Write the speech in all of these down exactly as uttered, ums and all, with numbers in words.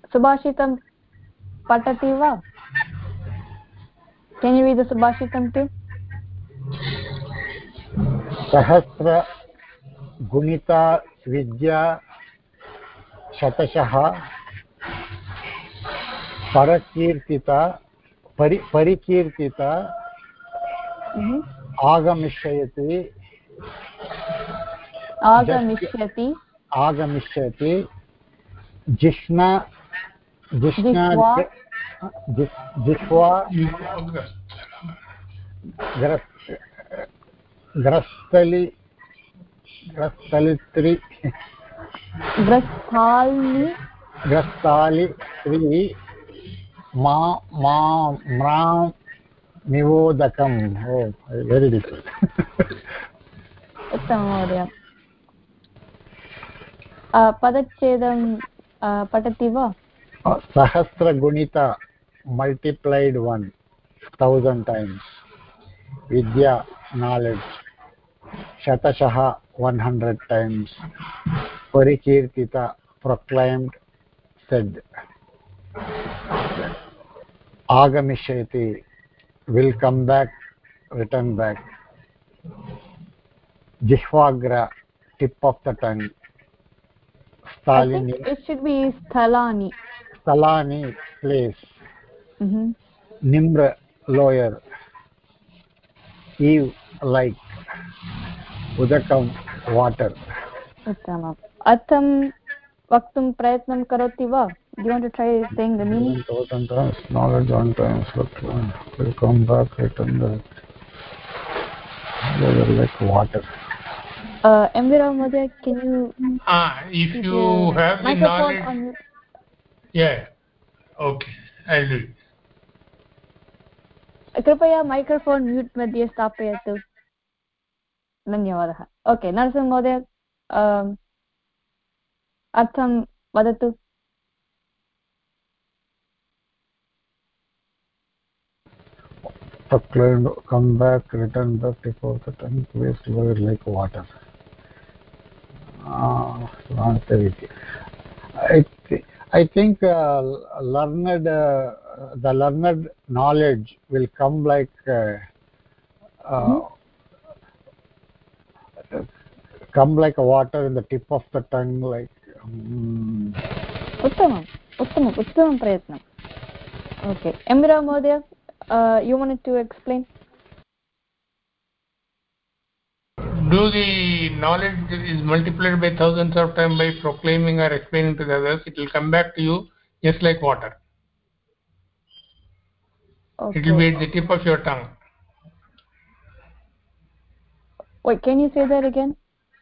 subhashitam patati va? Can you read the subhashitam too? Sahasra gunita vidya shatashah parakirtita pari parikirtita mm-hmm. agamishyati agamishyati agamishyati jishna jishna jishwa jishwa grastali grastalitri grasthalni grastali tri ma ma mram nivodakam. Oh, very difficult. उत्तमं महोदय पदच्छेदं पठति वा Sahasra multiplied one thousand times, vidya knowledge, shatashaha one hundred times, parikirtita proclaimed, said, agamishyati will come back, return back, jihvagra tip of the tongue, stalini it should be sthalani stalani place, mm-hmm. nimra lower, eve like, udakam water. उत्तमम् अर्थं वक्तुं प्रयत्नं करोति वा? Do you want to try saying the meaning? Thousand times knowledge one time will come back, return back. They are like water. Uh, Emvira Mode, can you? Ah, if you have the knowledge. On... Yeah. Okay, I'll do it. कृपया microphone mute मध्ये स्थापयतु धन्यवादः okay Narasimha महोदय अर्थं वदतु Proclaimed, come back, return back, before the tongue, waste were like water. Ah, I, th I think uh, learned, uh, the learned knowledge will come like uh, uh, mm-hmm. come like a water in the tip of the tongue, like. Um, उत्तमम् उत्तमम् उत्तमं प्रयत्नम् okay एम्बिरा महोदय you wanted to explain do the knowledge is multiplied by thousands of times by proclaiming or explaining to the others, it will come back to you just like water. Okay. It will be at the tip of your tongue. Wait, can you say that again?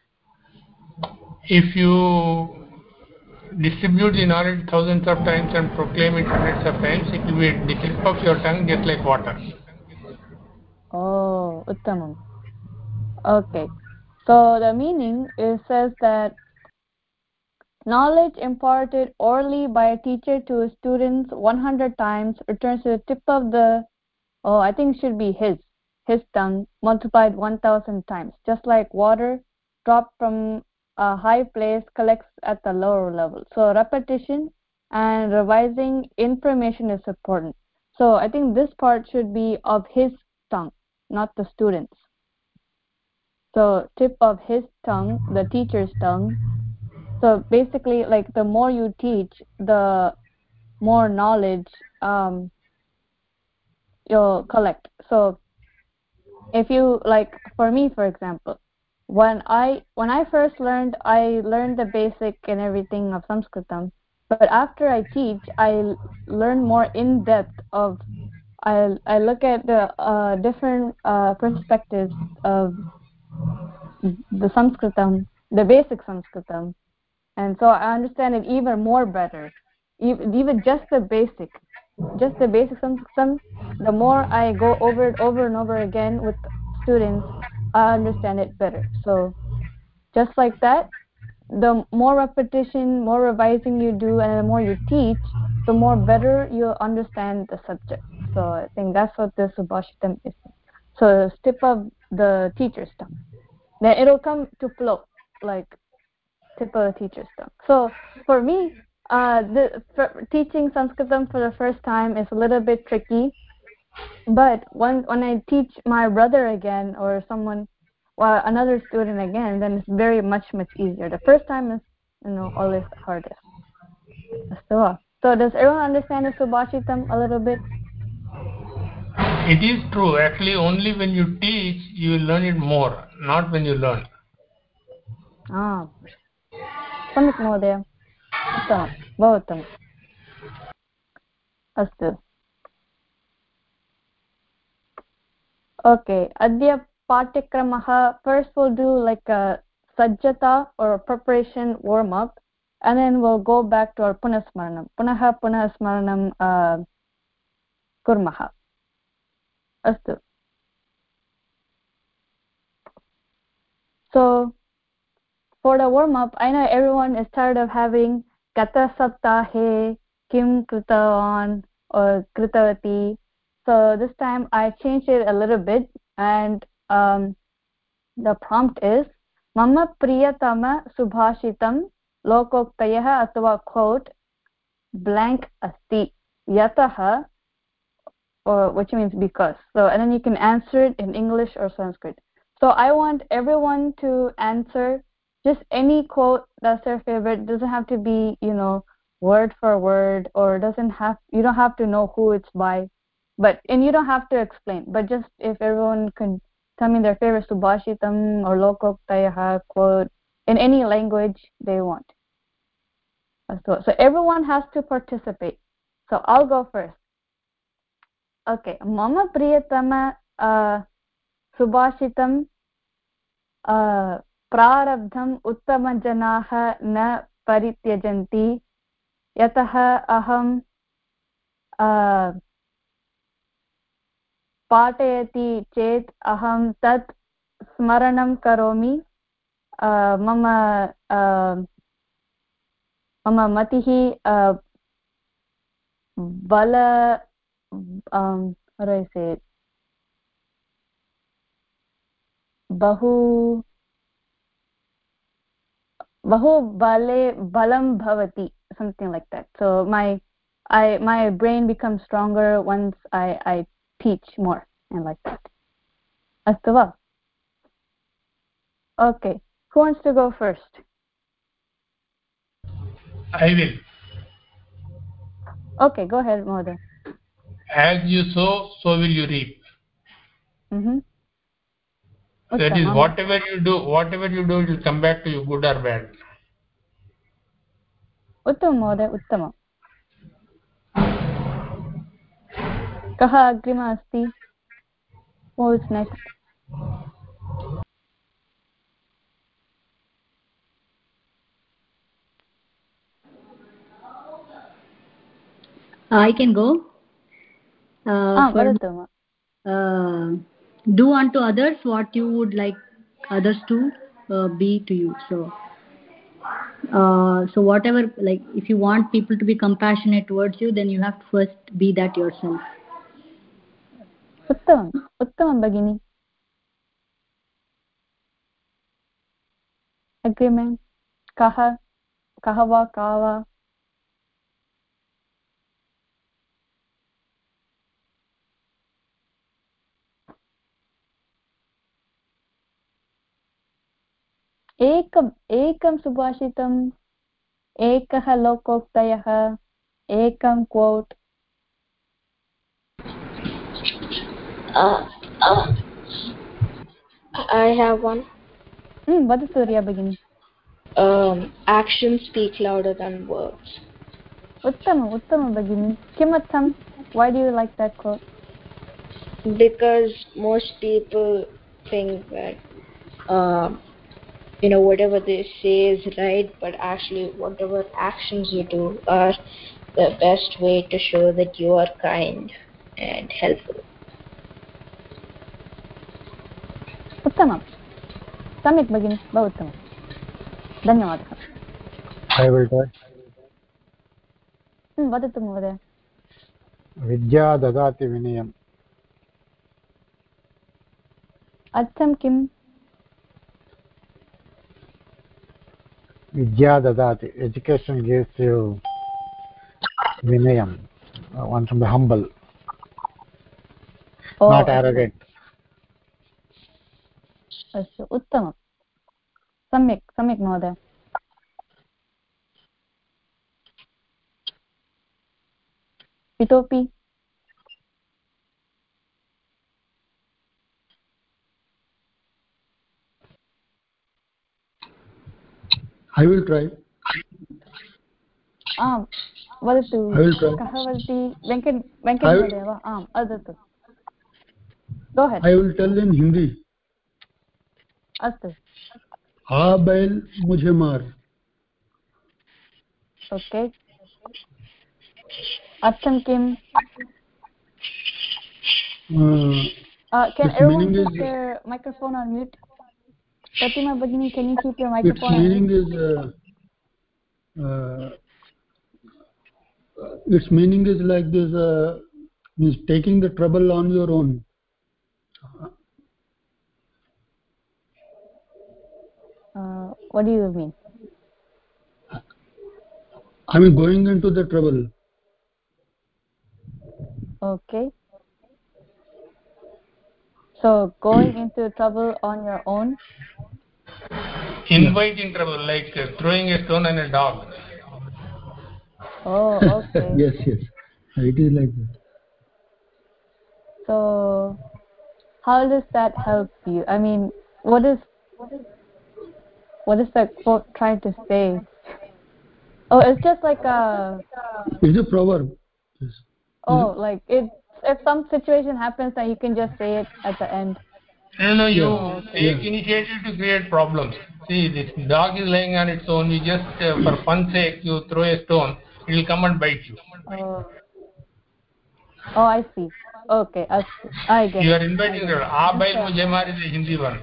If you distribute the knowledge thousands of times and proclaim it hundreds of times, it will be at the tip of your tongue just like water. Oh, uttamam. Okay. So the meaning is says that knowledge imparted orally by a teacher to his students one hundred times returns to the tip of the, oh, I think it should be his, his tongue multiplied one thousand times. Just like water dropped from a high place collects at the lower level. So repetition and revising information is important. So I think this part should be of his tongue, not the students. So tip of his tongue, the teacher's tongue. So basically, like the more you teach, the more knowledge um, you'll collect. So if you like, for me, for example, when I when I first learned, I learned the basic and everything of Sanskritam. But after I teach, I learn more in depth of. I I look at the uh, different uh, perspectives of the Sanskritam, the basic Sanskritam, and so I understand it even more better. Even just the basic, just the basic Sanskritam. The more I go over it over and over again with students, I understand it better. So just like that, the more repetition, more revising you do, and the more you teach, the more better you understand the subject. So I think that's what the Subhashitam is. So tip of the teacher's tongue. Then it'll come to flow like tip of the teacher's tongue. So for me, uh, the, for, teaching Sanskritam for the first time is a little bit tricky. But when when I teach my brother again or someone, well, another student again, then it's very much much easier. The first time is, you know, always the hardest. So, so does everyone understand the Subhashitam a little bit? It is true. Actually, only when you teach, you will learn it more, not when you learn. Ah, सम्यक् महोदय, उत्तमं, बहु उत्तमम्. अस्तु. Okay, adya paఠ्यक्रमः. First we'll do like a sajjata or a preparation warm up, and then we'll go back to our punasmaranam. Punaha punasmaranam uh, kurmah. Astu. So for the warm up, I know everyone is tired of having gata saptahe kim kritavan or kritavati. So this time I changed it a little bit, and um, the prompt is mama priyatama subhashitam lokoktayah atva quote blank asti yatah, or which means because. So and then you can answer it in English or Sanskrit. So I want everyone to answer just any quote that's their favorite. It doesn't have to be, you know, word for word, or doesn't have, you don't have to know who it's by, but and you don't have to explain, but just if everyone can tell me their favorite subhashitam or lokoktayah quote in any language they want. So, so everyone has to participate. So I'll go first. Okay, mama priyatama uh, subhashitam uh, prarabdham uttamajanaah na parityajanti yatah aham uh, पाठयति चेत् अहं तत् स्मरणं करोमि. मम मम मतिः बल um how do I say it, बहु बहु bale balam bhavati, something like that. So my I my brain becomes stronger once I I teach more and like that. Astu va? Okay, who wants to go first? I will. Okay, go ahead, Mohoday. As you sow, so will you reap. Mhm. That is, whatever you do, whatever you do, it will come back to you, good or bad. उत्तमं महोदय, उत्तमम्. कः अग्रिमः अस्ति? Who is next? I can go. Uh, for, uh, do unto others what you would like others to uh, be to you. So, uh, so whatever, like, if you want people to be compassionate towards you, then you have to first be that yourself. उत्तमम्, उत्तमं भगिनी. अग्रिमे कः कः वा का वा? एकम् एकं सुभाषितम्, एकः लोकोक्तयः, एकं quote. Uh, uh, I have one. Hmm, वदतु रिया भगिनी. Um, actions speak louder than words. उत्तमम्, उत्तमं भगिनी. किमर्थं? Why do you like that quote? Because most people think that uh, you know whatever they say is right, but actually whatever actions you do are the best way to show that you are kind and helpful. उत्तमं, सम्यक् भगिनी, बहु उत्तमं, धन्यवादः. I will try. वदतु महोदय. विद्या ददाति विनयम्. अर्थं किम्? Vidya dadati, education gives you Vinayam. Uh, one should be humble, oh, not arrogant. अस्तु उत्तमं सम्यक् सम्यक् महोदय इतोपि I will try. आम् वदतु I will try. कः वदति वेङ्कट वेङ्कट महोदय वा आम् वदतु go ahead I will tell in Hindi. अस्तु आ बैल मुझे मार. ओके अर्थं किम् Uh, can its everyone meaning keep is their microphone on mute? Pratima Bhagini, can you keep your its microphone on meaning mute? is uh, uh, its meaning is like this, uh, means taking the trouble on your own. Uh, what do you mean? I mean going into the trouble. Okay. So going into trouble on your own? Inviting trouble, like uh, throwing a stone on a dog. Oh, okay. Yes, yes. It is like that. So how does that help you? I mean, what is what is that quote trying to say? Oh, it's just like a It's a proverb. Yes. oh, like it if some situation happens then you can just say it at the end. No, no, you Yeah. take Yeah. initiative to create problems. See, this dog is lying on its own. You just, uh, for fun's sake, you throw a stone. It will come and bite you. Oh, oh I see. Okay, I, I get You it. are inviting trouble. Aa bail mujhe maar is a Hindi one.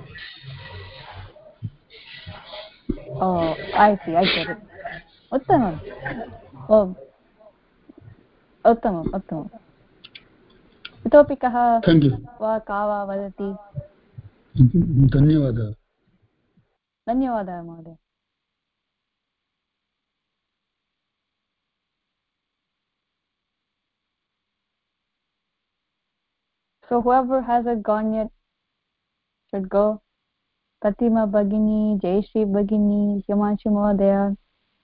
Oh, I see. I get it. उत्तमम् ओ उत्तमम् उत्तमम् इतोपि कः वा का वा वदति धन्यवादः धन्यवादः महोदय So whoever hasn't gone yet should go. Pratima Bhagini, Jayashree Bhagini, Himanshu Mahodaya.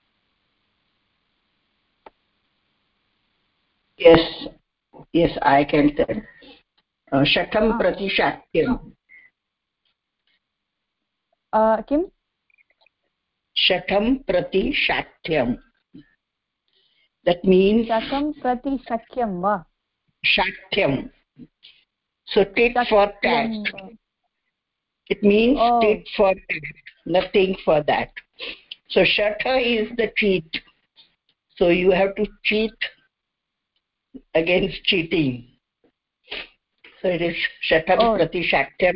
Yes, yes, I can tell. Uh, Shatam prati shatyam. Uh, Kim? Shatam prati shatyam. That means. Shatam prati shakyam va. Shatyam. So tit for tat. It means oh. tit for tat. Nothing for that. So shata is the cheat. So you have to cheat against cheating. So it is shatam oh. prati shatyam.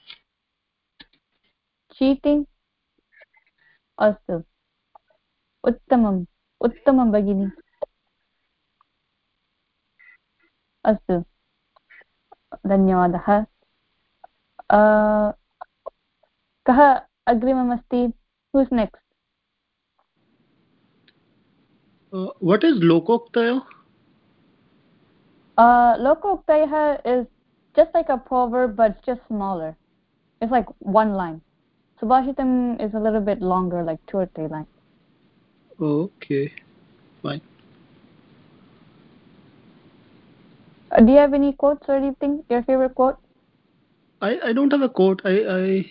Cheating? Astu. Uttamam. Uttamam Bhagini. Astu. धन्यवादः कः अग्रिममस्ति who's next uh, what is lokoktaya uh lokoktaya is just like a proverb but it's just smaller it's like one line subhashitam is a little bit longer like two or three lines okay fine uh, do you have any quotes or anything your favorite quote I I don't have a quote. I I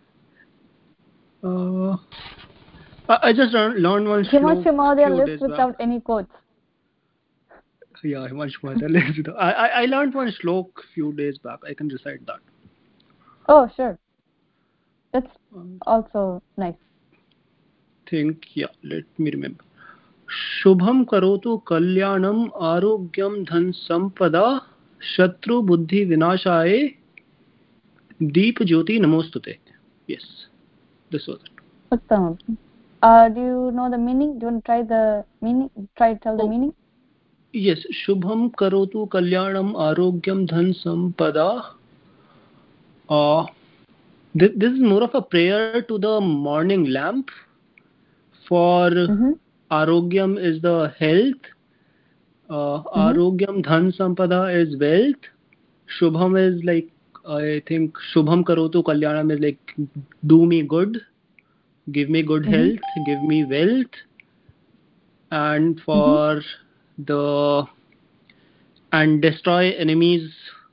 uh, I just learned one Himanshu Mahodaya few lists days without back. any quotes. Yeah, Himanshu Mahodaya lists without. I, I I learned one slok few days back. I can recite that. Oh sure, that's also nice. Think yeah. Let me remember. Shubham karotu kalyanam arogyam dhan sampada shatru buddhi vinashaye deep jyoti namostute. Yes, this was it. Uttamam. Uh, do you know the meaning? Do you want to try the meaning? Try to tell the oh, meaning. Yes, Shubham karotu kalyanam arogyam dhan sampada. Uh, this, this is more of a prayer to the morning lamp. For mm-hmm. arogyam is the health, uh, Arogyam Dhan Sampada is wealth. Shubham is like, I think Shubham Karotu Kalyanam is like, do me good, give me good Mhm. health, give me wealth. And for the and destroy enemies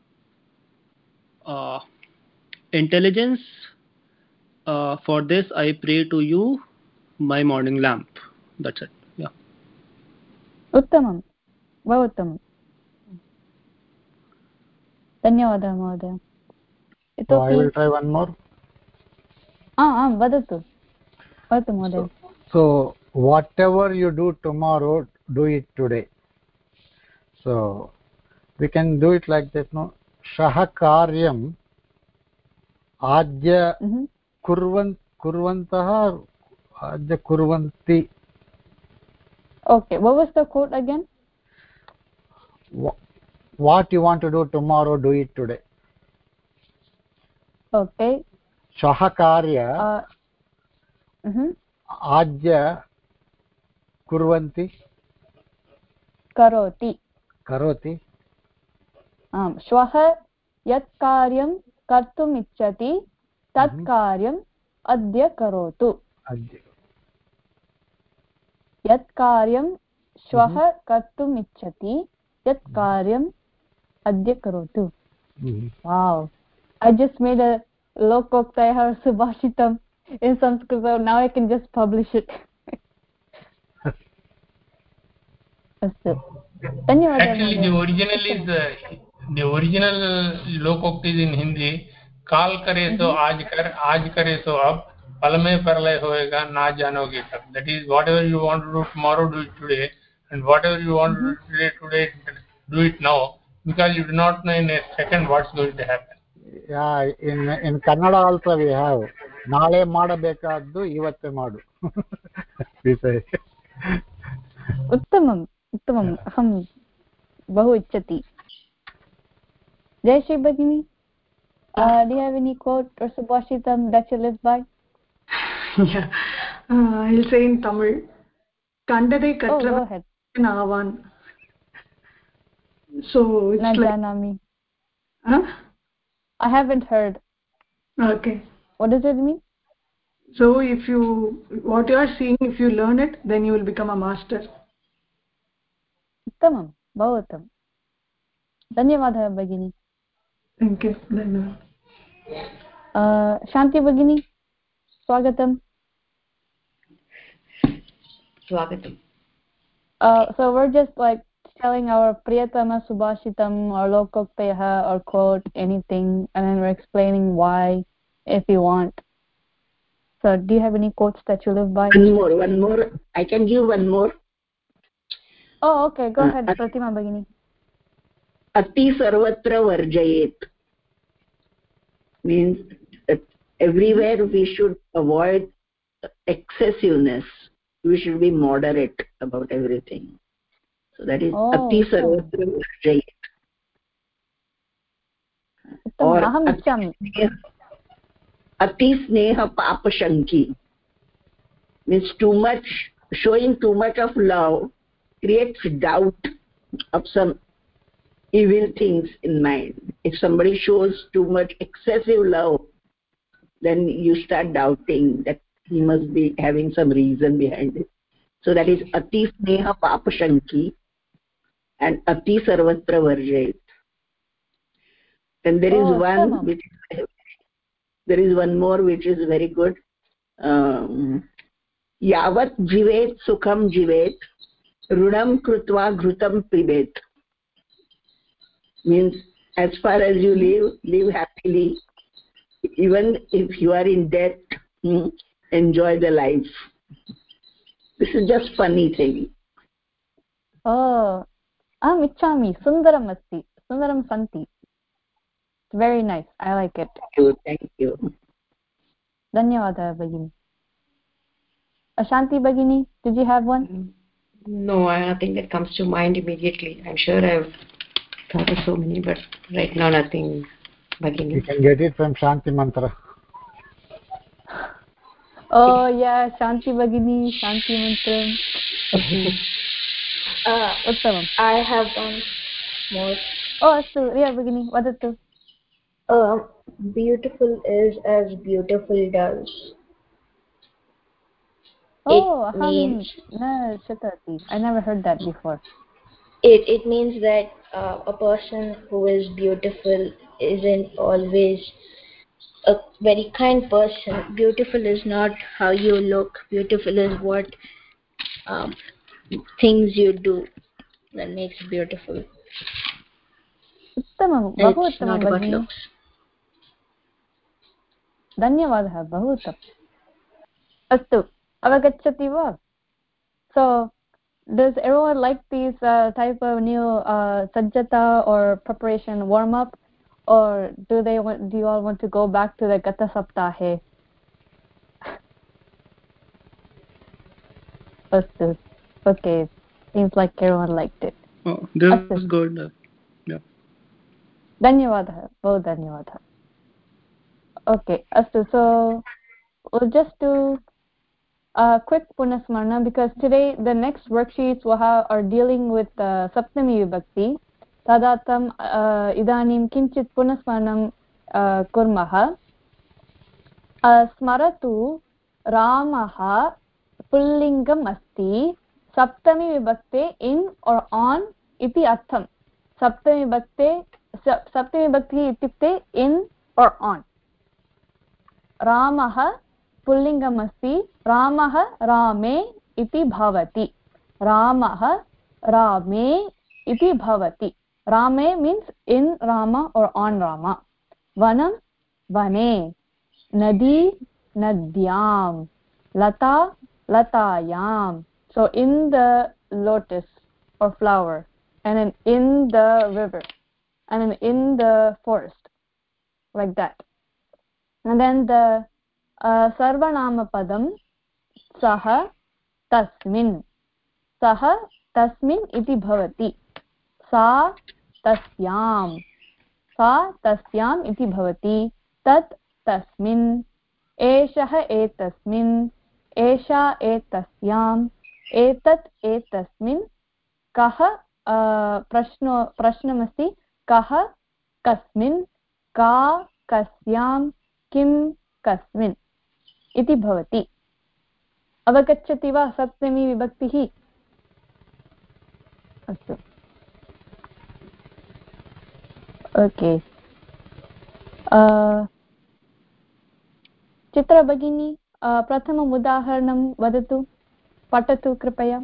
uh, intelligence. Uh, for this I pray to you, my morning lamp. That's it. Yeah. उत्तमं बहु उत्तमं धन्यवादः महोदय So I इतोपि will try one more. आम् आं वदतु वदतु महोदय So whatever you do tomorrow, do it today. So we can do it like this, no? Shah karyam adya Mhm. kurvan kurvantah adya kurvanti. Okay, what was the quote again? Wha- What you want to do tomorrow, do it today. Okay. Shah karya Uh, mhm. adya kurvanti करोति karoti. आम् श्वः यत् कार्यं कर्तुम् इच्छति तत् कार्यम् अद्य करोतु Adya. यत् कार्यं श्वः कर्तुम् इच्छति यत् कार्यम् अद्य करोतु wow I just made a lokoktayah subhashitam in Sanskrit, so now I can just publish it. Astu. Dhanyawadaha Actually, the Mahodaya. original is uh, the original lokokti is in Hindi. काल करे सो आज कर, आज करे सो अब, पल में प्रलय होएगा ना जानोगे कब. That is, whatever you want to do tomorrow, do it today, and whatever you want to do today, today, do it now, because you do not know in a second what's going to happen. Yeah, in in Kannada also we have ನಾಳೆ ಮಾಡಬೇಕಾದ್ದು ಇವತ್ತೇ ಮಾಡು. We say. उत्तमम् उत्तमम् अहं बहु इच्छति. Jayashree Bhagini, uh, do you have any quote or subhashitam that you live by? Yeah, uh, I'll say in Tamil. Kandadai katravan avan. So it's Na like. janami. Huh? I haven't heard. Okay. What does it mean? So if you, what you are seeing, if you learn it, then you will become a master. उत्तमं बहु उत्तमं धन्यवादः भगिनी. Thank you. धन्यवादः. शान्ति भगिनी स्वागतम्. स्वागतम्. So we're just like telling our priyatama subhashitam or lokoktayah or quote anything, and then we're explaining why if you want. So do you have any quotes that you live by? One more, one more. I can give one more. Oh, okay. Go uh, ahead, Pratima Bhagini. Ati sarvatra varjayet means that everywhere we should avoid excessiveness. We should be moderate about everything. So that is oh, Ati sarvatra varjayet. Or aham ichchami. Ati sneha papashanki means too much, showing too much of love creates doubt of some evil things in mind. If somebody shows too much excessive love, then you start doubting that he must be having some reason behind it. So that is Ati sneha papashanki and Ati sarvatra varjayet. And there is oh, one which is, there is one more which is very good. Um, Yavat jivet sukham jivet runam krutva ghrutam pibet means as far as you live, live happily. Even if you are in debt, enjoy the life. This is just funny thing. Oh, aham ichchami. Sundaram asti. Sundaram santi. Very nice. I like it. Thank you. Thank you. Dhanyawadaha Bhagini. Ashanti Bhagini, did you have one? No, nothing that comes to mind immediately. I'm sure I've thought of so many, but right now nothing, Bhagini. You can get it from Shanti Mantra. Oh yeah, Shanti Bhagini, Shanti Mantra. uh, उत्तमम्. I have one more. ओ अस्तु रिया भगिनी वदतु. Uh, beautiful is as beautiful does. Oh, It अहं means न शृतवती. I never heard that before. it it means that uh, a person who is beautiful isn't always a very kind person. Beautiful is not how you look. Beautiful is what um, things you do that makes beautiful. उत्तमं, And बहु it's उत्तमं not about भगिनी. looks. धन्यवादः, बहु उत्तमम्. अस्तु, अवगच्छति वा? So, does everyone like these uh, type of new uh, sajjata or preparation warm up, or do they want? Do you all want to go back to the Gata Saptahe? Astu. Okay, seems like everyone liked it. Oh, this Astu. is good. Yeah. धन्यवादः, बहु धन्यवादः. Okay, astu. So we'll just do a quick punasmarna because today the next worksheets will have, are dealing with uh, Saptami Vibhakti. Tadatam uh, idanim kinchit punasmarnam uh, kurmah. Uh, Smaratu Ramaha pullingam asti Saptami Vibhakte in or on iti artham. Saptami Vibhakte Saptami Vibhakti ityukte in or on. Ramaha पुल्लिङ्गम् अस्ति. रामः रामे इति भवति. रामः रामे इति भवति. रामे means in Rama or on Rama. Vanam vane. Nadi nadyam. Lata latayam. So in the lotus or flower, and then in the river, and then in the forest, like that. And then the uh, sarvanamapadam सः तस्मिन्. सः तस्मिन् इति भवति. सा तस्यां. सा तस्याम् इति भवति. तत् तस्मिन्. एषः एतस्मिन्. एषा एतस्याम्. एतत् एतस्मिन्. कः प्रश्नो प्रश्नमस्ति. कः कस्मिन्. का कस्यां. किं कस्मिन् इति भवति. अवगच्छति वा सप्तमी विभक्तिः? अस्तु, ओके. चित्रा भगिनी प्रथमम् उदाहरणं वदतु, पठतु कृपया.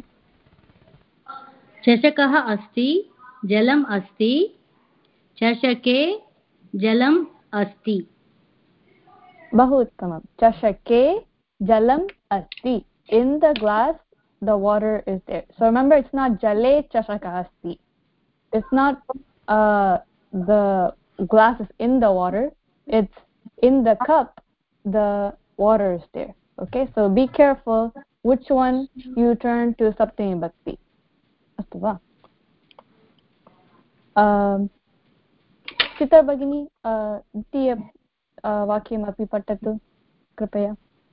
चषकः अस्ति, जलम् अस्ति. चषके जलम् अस्ति. बहु उत्तमं. चषके जलम् अस्ति. In the glass the water is there. So remember, it's not jale chashaka asti. It's not uh, the glass is in the water. It's in the cup the water is there. Okay, so be careful which one you turn to Saptami Bhakti. Astu va? Um, Chitra Bhagini, द्वितीय वाक्यमपि पठतु कृपया.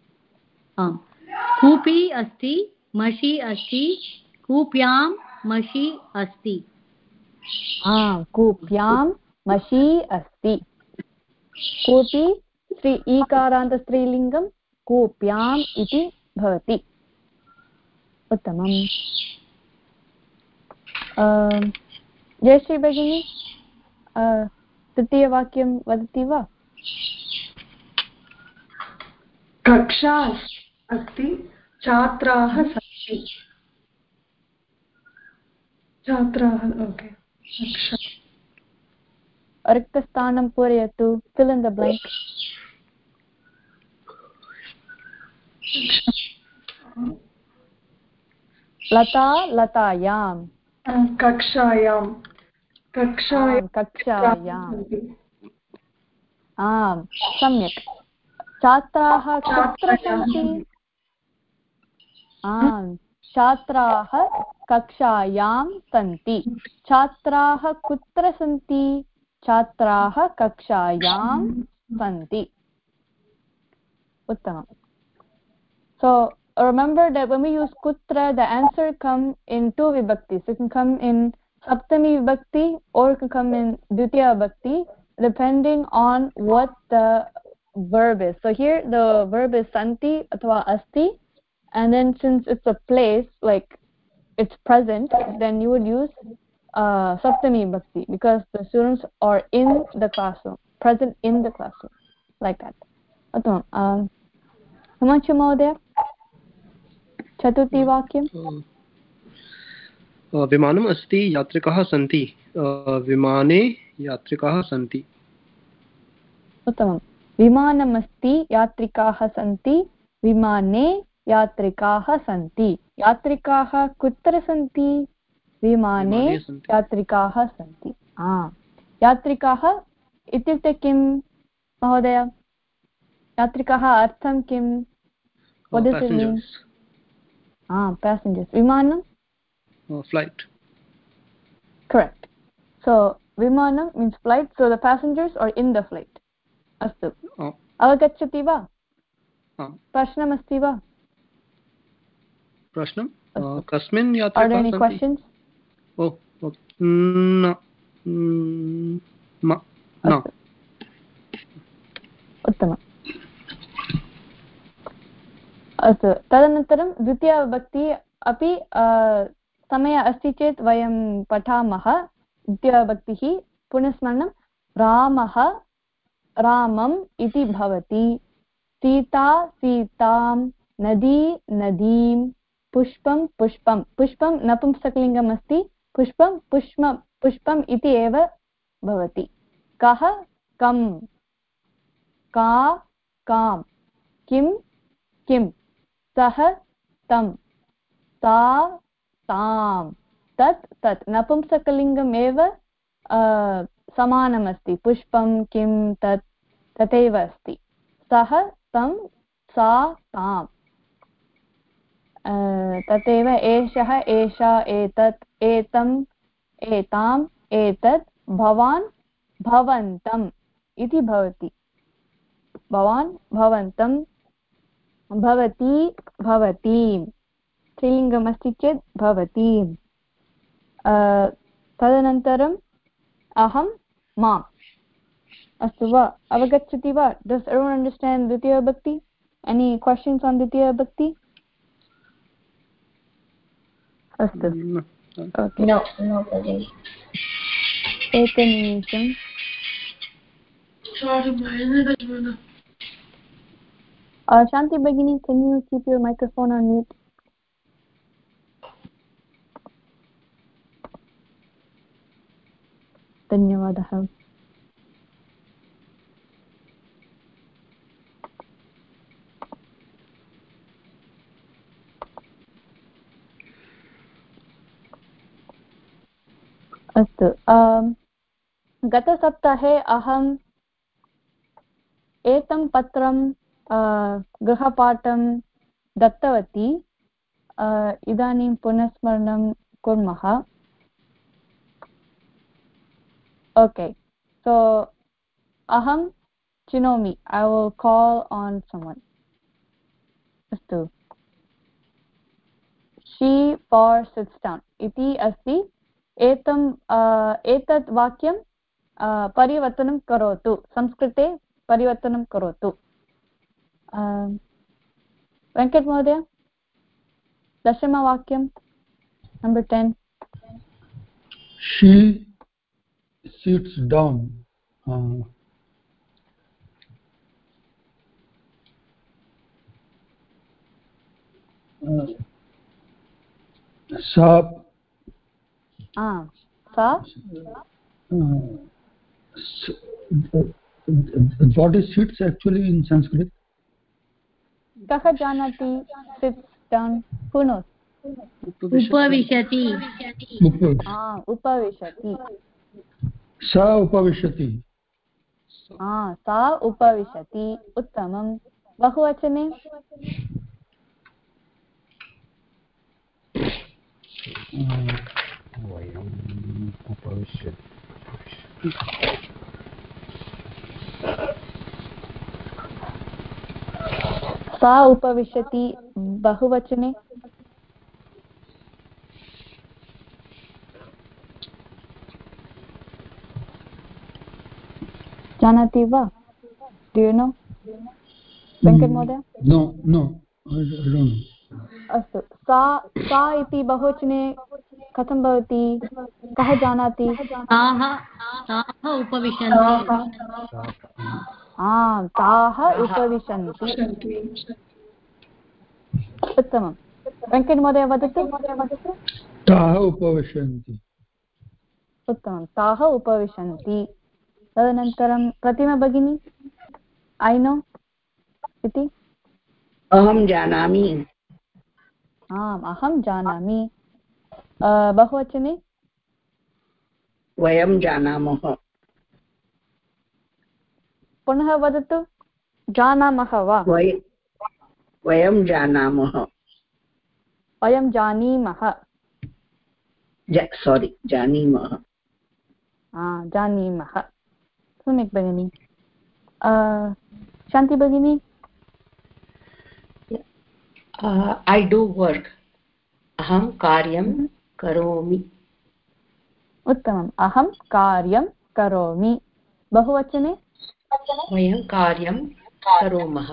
कूपी अस्ति, मषि अस्ति. कूप्यां मषि अस्ति. कूप्यां मषि अस्ति. कूपी स्त्री ईकारान्त स्त्रीलिङ्गं कूप्याम् इति भवति. उत्तमम्. जयश्री भगिनी तृतीयवाक्यं वदति वा? कक्षा अस्ति, छात्राः सन्ति. छात्राः, ओके. रिक्तस्थानं पूरयतु. fill in the blank. लता लतायां. कक्षायां. कक्षायां. कक्षायाम्. आम्, सम्यक्. छात्राः कुत्र सन्ति? आम्, छात्राः कक्षायां सन्ति. छात्राः कुत्र सन्ति? छात्राः कक्षायां सन्ति. उत्तमम्. So remember that when we use kutra, the answer come in two vibhaktis. It can come in saptami vibhakti or it can come in dvitiya vibhakti, depending on what the verb is. So here the verb is santi athva asti, and then since it's a place, like it's present, then you would use uh, saptami vibhakti because the students are in the classroom, present in the classroom, like that. Atvam, um, Himanshu Mahodaya, चतुर्थी वाक्यं विमानम् अस्ति यात्रिकाः सन्ति विमाने यात्रिकाः सन्ति उत्तमं विमानम् अस्ति यात्रिकाः सन्ति विमाने यात्रिकाः सन्ति यात्रिकाः कुत्र सन्ति विमाने यात्रिकाः सन्ति यात्रिकाः इत्युक्ते किं महोदय यात्रिकाः अर्थं किं what does it mean ah passengers vimanam oh, flight correct so vimanam means flight so the passengers are in the flight astu avagacchati va prashnam asti va prashnam kasmin yatrikaः are there any questions oh okay no ma no उत्तमम् अस्तु तदनन्तरं द्वितीयविभक्ति अपि समयः अस्ति चेत् वयं पठामः द्वितीयविभक्तिः पुनस्मरणं रामः रामम् इति भवति सीता सीतां नदी नदीं पुष्पं पुष्पं पुष्पं नपुंसकलिङ्गम् अस्ति पुष्पं पुष्प पुष्पम् इति एव भवति कः कं का कां किं किं सः तं सा तां तत् तत् नपुंसकलिङ्गमेव समानमस्ति पुष्पं किं तत् तथैव अस्ति सः तं सा ताम् तथैव एषः एषा एतत् एतम् एताम् एतत् भवान् भवन्तम् इति भवति भवान् भवन्तं भवती भवतीं स्त्रीलिङ्गमस्ति चेत् भवतीं तदनन्तरम् अहं माम् अस्तु वा अवगच्छति वा does everyone understand द्वितीया विभक्ति any questions on द्वितीया विभक्ति अस्तु no no buddy एकनिमिषम् Uh, Shanti Bagini, can you keep your microphone on mute? धन्यवादः अस्तु गतसप्ताहे अहम् एतं पत्रं गृहपाठं दत्तवती इदानीं पुनस्मरणं कुर्मः okay so aham chinomi I will call on someone astu she for sits down iti asti etam etat vakyam परिवर्तनं करोतु संस्कृते परिवर्तनं करोतु वेङ्कट महोदय दशमवाक्यं number ten she sits down uh, uh, sa ah sa uh, what is sits actually in Sanskrit kah janati sits down who knows उपविशति ah upavishati सा उपविशति ah सा उपविशति उत्तमं बहुवचने वयम् उपविशति सा उपविशति बहुवचने? जानाति वा? Do you know? वेङ्कट महोदय? No no I don't know. अस्तु, सा सा इति बहुवचने कथं भवति? कः जानाति? ताः ताः उपविशन्ति। आम्, ताः उपविशन्ति। उत्तमं। वेङ्कट महोदय वदतु। ताः उपविशन्ति। उत्तमं, ताः उपविशन्ति। तदनन्तरं प्रतिमा भगिनी, ऐ नो इति? अहं जानामि। आम्, अहं जानामि। बहुवचने? वयं जानामः। पुनः वदतु। जानामः वा? वयं जानामः। वयं जानीमः। सोरि, जानीमः। जानीमः। सम्यक् भगिनि। शान्ति भगिनी? I do work. अहं कार्यं करोमि। उत्तमम्, अहं कार्यं करोमि। बहुवचने? वयं कार्यं करोमः।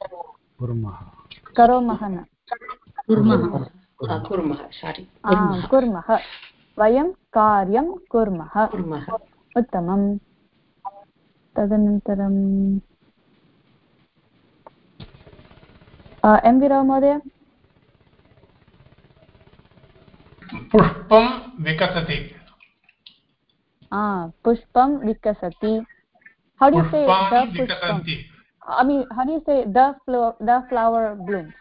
करोमः न कुर्मः कुर्मः सारी कुर्मः। वयं कार्यं कुर्मः। उत्तमं। तदनन्तरं एम् वि राव् महोदय? पुष्पं विकसति। पुष्पं विकसति। How do you say the pushpam? I mean, how do you say the flower, the flower blooms?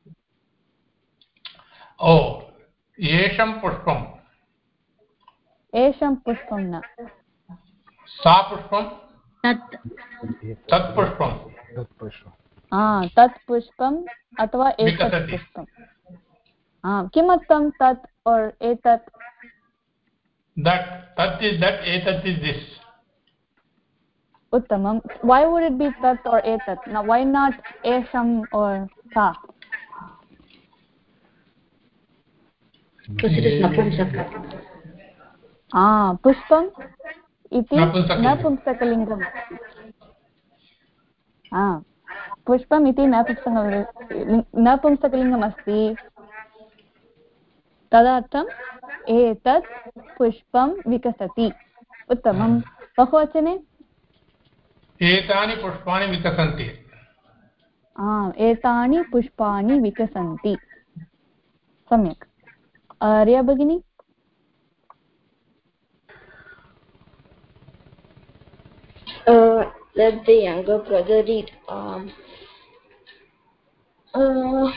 Oh, एषं पुष्पं। एषं पुष्पं न। सा पुष्पं। तत् तत् पुष्पं। हाँ, तत् पुष्पं अथवा एतत् पुष्पं। हाँ, किमर्थं तत् और एतत्? That, that is that, etat is this. Uttamam. Why would it be tat or etat? Now, why not esham or sa? Because it is napumsaka. Ah, pushpam iti napumsakalingam. Ah, pushpam iti napumsakalingam asti. तदर्थं एतत् पुष्पं विकसति। उत्तमं। बहुवचने? एतानि पुष्पाणि विकसन्ति। आम्, एतानि पुष्पाणि विकसन्ति। सम्यक्। रिया भगिनी? Let the younger brother read. Um, uh,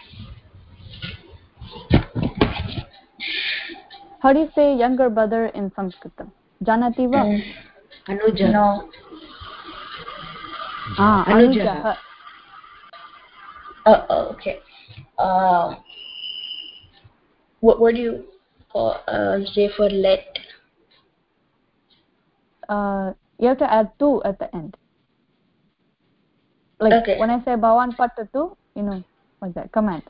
How do you say younger brother in Sanskritam? Janati va? Anuja. No. Ah, Anuja. Uh, okay. Uh, what, what do you uh, uh, say for let? Uh, you have to add tu at the end. Like okay. When I say Bhavan Patatu, you know, what's that? Command.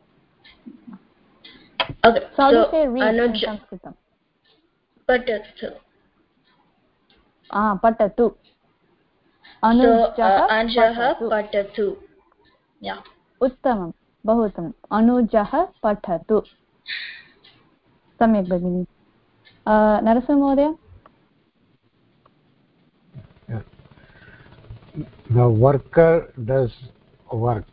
Okay. So how so, do you say read Anuj in Sanskritam? Patatu. Ah, Patatu. Anujaha so, uh, Anjaha patatu. Patatu. Yeah. Uttamam. Bahu uttamam. Anujaha patatu. Samyak Bhagini. Uh, Narasimha Mahodaya? The worker does work.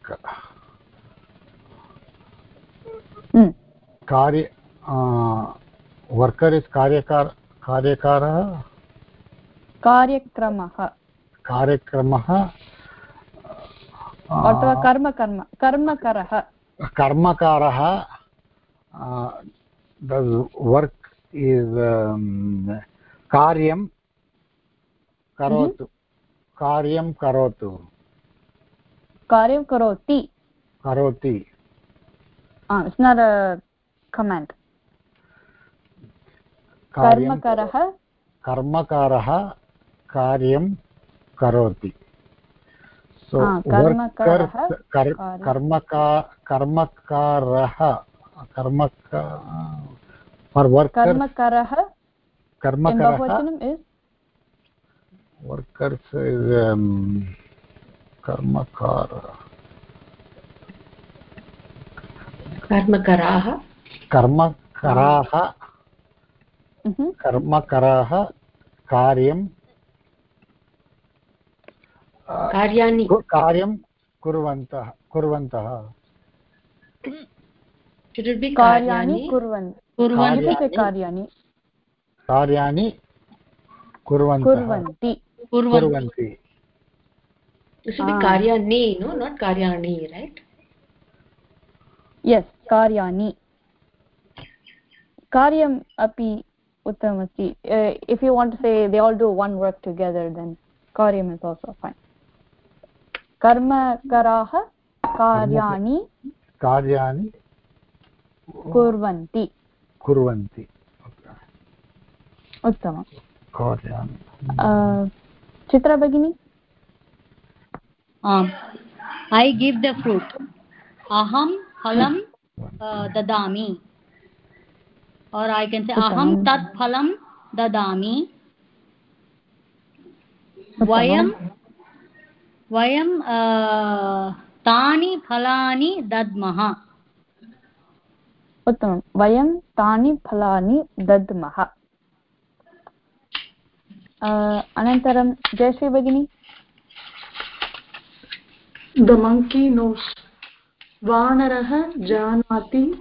Hmm. Karya, uh, worker is karyakar, karyakara. Karyakramah. Karyakramah. अथवा कर्म कर्म कर्मकरः कर्मकारः the work is um, karyam karotu karyam karotu karyam karoti karoti ah it's not a command karmakarah karmakarah karyam karoti So workers, karmaka, karmakaraha, karmaka, for workers. Karmakaraha. Karmakaraha. In Bahuvachanam is? Workers is um, karmakara. Karmakaraha. Karmakaraha. Mm-hmm. Karmakaraha. Karyam. Karyani. Karyam kurvantah. Kurvantah. Should it be Karyani? Karyani? Kurvan. Kurvan. You can say Karyani. Karyani kurvantah. Kurvanti. Kurvanti. It should be Karyani, no? Not Karyani, right? Yes, Karyani. Karyam api uttamasti. Uh, if you want to say they all do one work together, then Karyam is also fine. Karma karaha karyani karyani kurvanti. Kurvanti. Okay. Uttama. Karyani. Uh, Chitra Bhagini? Um, I give the fruit. Aham phalam uh, dadami. Or I can say aham tat phalam dadami. Vayam Vayam uh, tani phalani dadmaha. Uttamam. Vayam tani phalani dadmaha. Uh, Anantaram, Jayashree Bhagini? The monkey knows. Vanaraha janati.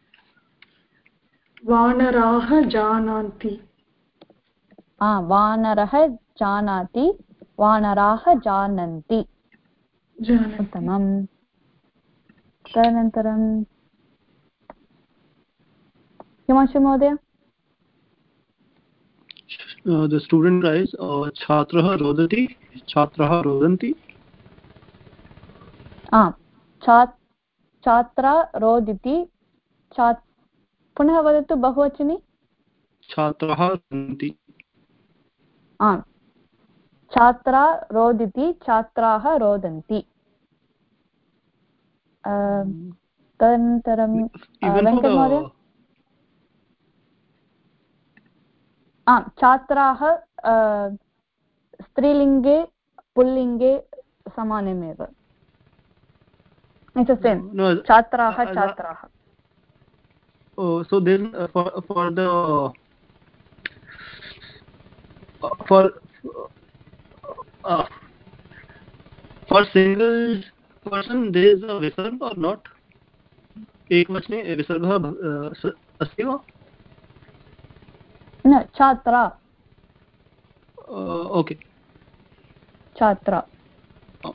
Vanaraha jananti. Ah, Vanaraha janati. Vanaraha jananti. Jananti. Uttamam. Tadanantaram. Himanshu Mahodaya? Uh, the student writes, uh, Chhatraha rodati, Chhatraha rodanti. Ah, chat, Chhatra roditi. Chat, punah vadatu bahuvachani? Chhatraha rodanti. Ah, Chhatra roditi, Chhatraha rodanti. Uh, Tadanantaram. Even for the... Ah, Chhatraha uh, Strilinge, Pullinge, Samanemev. It's the same. No, no, Chhatraha, uh, Chhatraha. Oh, so then uh, for for the uh, for uh, for single person there is a visarga or not? Ekvachane visarga अस्ति वा? No, Chhatra. Uh, okay. Chhatra. Oh.